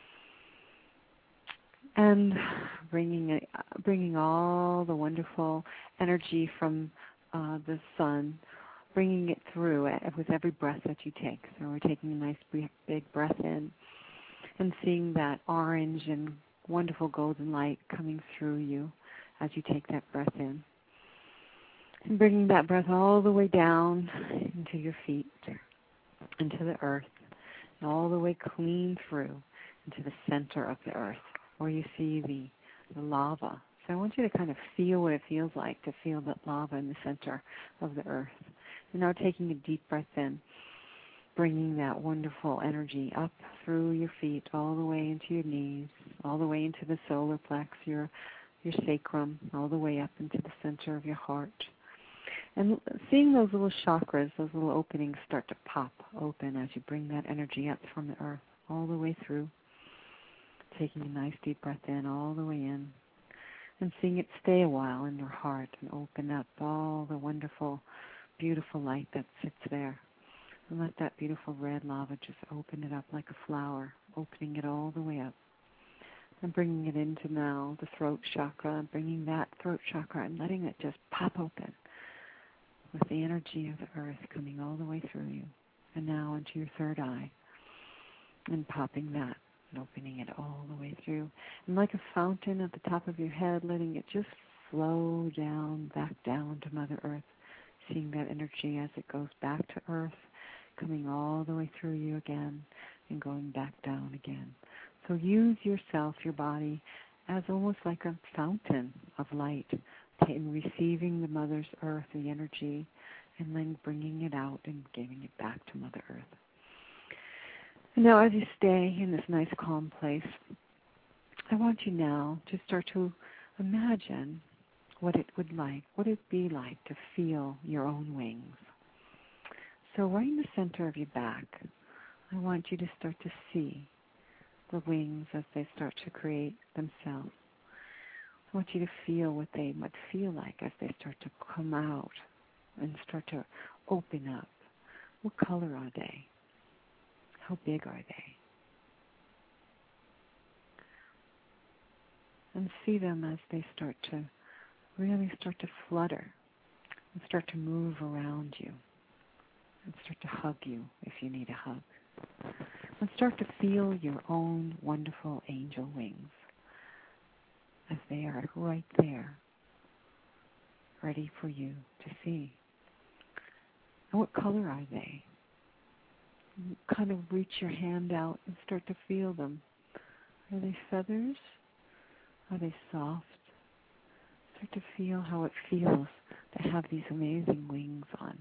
And bringing all the wonderful energy from the sun, bringing it through with every breath that you take. So we're taking a nice big breath in and seeing that orange and wonderful golden light coming through you as you take that breath in. And bringing that breath all the way down into your feet, into the earth, and all the way clean through into the center of the earth, where you see the lava. So I want you to kind of feel what it feels like to feel that lava in the center of the earth. And now taking a deep breath in, bringing that wonderful energy up through your feet, all the way into your knees, all the way into the solar plex, your sacrum, all the way up into the center of your heart. And seeing those little chakras, those little openings start to pop open as you bring that energy up from the earth all the way through. Taking a nice deep breath in, all the way in, and seeing it stay a while in your heart and open up all the wonderful, beautiful light that sits there. And let that beautiful red lava just open it up like a flower, opening it all the way up. And bringing it into now the throat chakra, and bringing that throat chakra and letting it just pop open with the energy of the earth coming all the way through you. And now into your third eye, and popping that. Opening it all the way through. And like a fountain at the top of your head, letting it just flow down, back down to Mother Earth, seeing that energy as it goes back to Earth, coming all the way through you again, and going back down again. So use yourself, your body, as almost like a fountain of light, in receiving the Mother's Earth, the energy, and then bringing it out and giving it back to Mother Earth. Now, as you stay in this nice, calm place, I want you now to start to imagine what it would be like to feel your own wings. So right in the center of your back, I want you to start to see the wings as they start to create themselves. I want you to feel what they might feel like as they start to come out and start to open up. What color are they? How big are they? And see them as they start to really start to flutter and start to move around you and start to hug you if you need a hug. And start to feel your own wonderful angel wings as they are right there, ready for you to see. And what color are they? Kind of reach your hand out and start to feel them. Are they feathers? Are they soft? Start to feel how it feels to have these amazing wings on.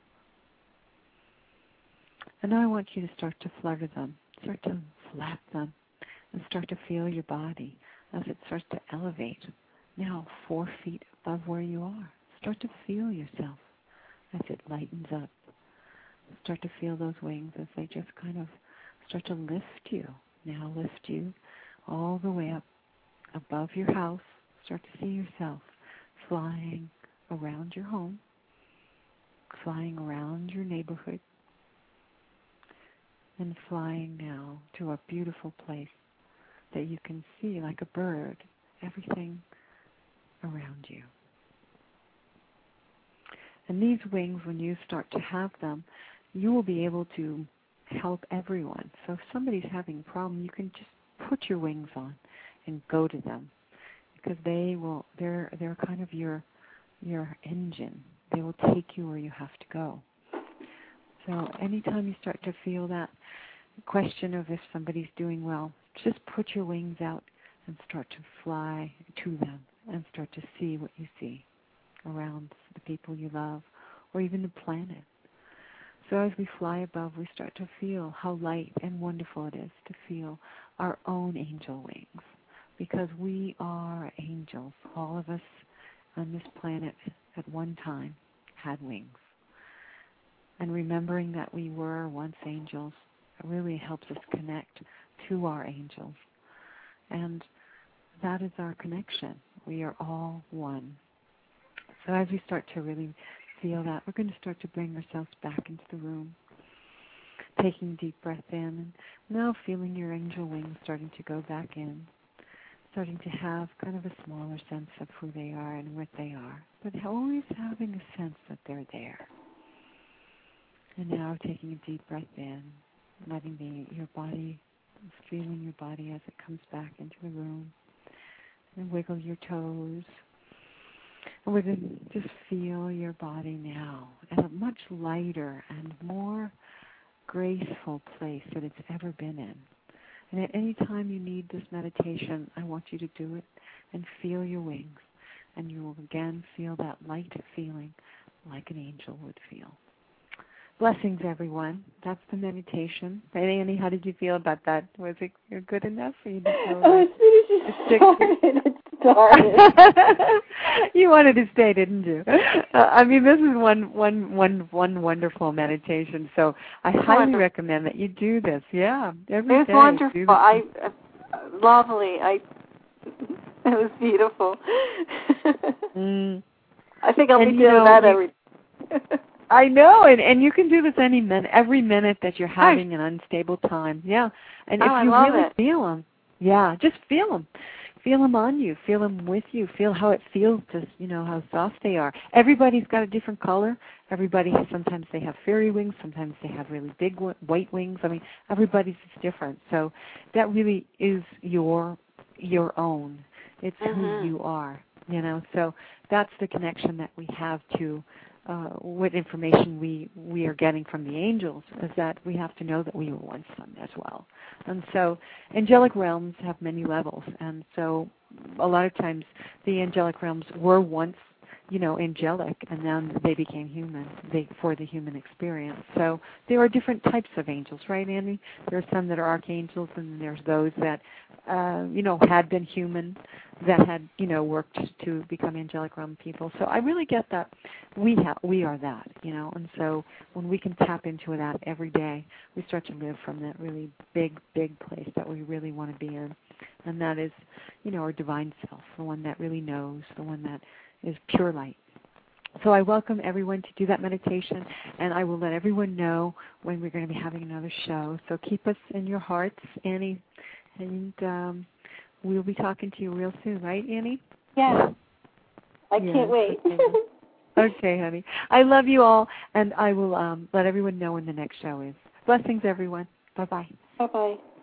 And now I want you to start to flutter them, start to flap them, and start to feel your body as it starts to elevate, now 4 feet above where you are. Start to feel yourself as it lightens up. Start to feel those wings as they just kind of start to lift you. Now lift you all the way up above your house. Start to see yourself flying around your home, flying around your neighborhood, and flying now to a beautiful place that you can see like a bird, everything around you. And these wings, when you start to have them, you will be able to help everyone. So if somebody's having a problem, you can just put your wings on and go to them, because they're kind of your engine. They will take you where you have to go. So anytime you start to feel that question of if somebody's doing well, just put your wings out and start to fly to them and start to see what you see around the people you love or even the planet. So as we fly above, we start to feel how light and wonderful it is to feel our own angel wings, because we are angels. All of us on this planet at one time had wings. And remembering that we were once angels really helps us connect to our angels. And that is our connection. We are all one. So as we start to really feel that, we're going to start to bring ourselves back into the room, taking a deep breath in, and now feeling your angel wings starting to go back in, starting to have kind of a smaller sense of who they are and what they are, but always having a sense that they're there. And now taking a deep breath in, letting your body, feeling your body as it comes back into the room, and wiggle your toes. And we're going to just feel your body now in a much lighter and more graceful place that it's ever been in. And at any time you need this meditation, I want you to do it and feel your wings. And you will again feel that light feeling like an angel would feel. Blessings, everyone. That's the meditation. Annie, how did you feel about that? Was it good enough for you to feel as soon as you started. You wanted to stay, didn't you? I mean, this is one wonderful meditation. So I highly recommend that you do this. Yeah, every day. It's wonderful. Lovely. It was beautiful. I think I'll be doing that every day. I know, and you can do this every minute that you're having an unstable time. Yeah, and if you really feel them, just feel them. Feel them on you. Feel them with you. Feel how it feels to, how soft they are. Everybody's got a different color. Sometimes they have fairy wings. Sometimes they have really big white wings. I mean, everybody's is different. So that really is your own. It's who you are, So that's the connection that we have to what information we are getting from the angels, is that we have to know that we were once them as well. And so angelic realms have many levels, and so a lot of times the angelic realms were once angelic, and then they became human for the human experience. So there are different types of angels, right, Annie? There are some that are archangels, and there's those that, had been human, that had, worked to become angelic realm people. So I really get that we are that, and so when we can tap into that every day, we start to live from that really big, big place that we really want to be in, and that is, our divine self, the one that really knows, the one that is pure light. So I welcome everyone to do that meditation, and I will let everyone know when we're going to be having another show. So keep us in your hearts, Annie, and we'll be talking to you real soon, right, Annie? Yes. I can't wait. Okay, honey. I love you all, and I will let everyone know when the next show is. Blessings, everyone. Bye-bye. Bye-bye.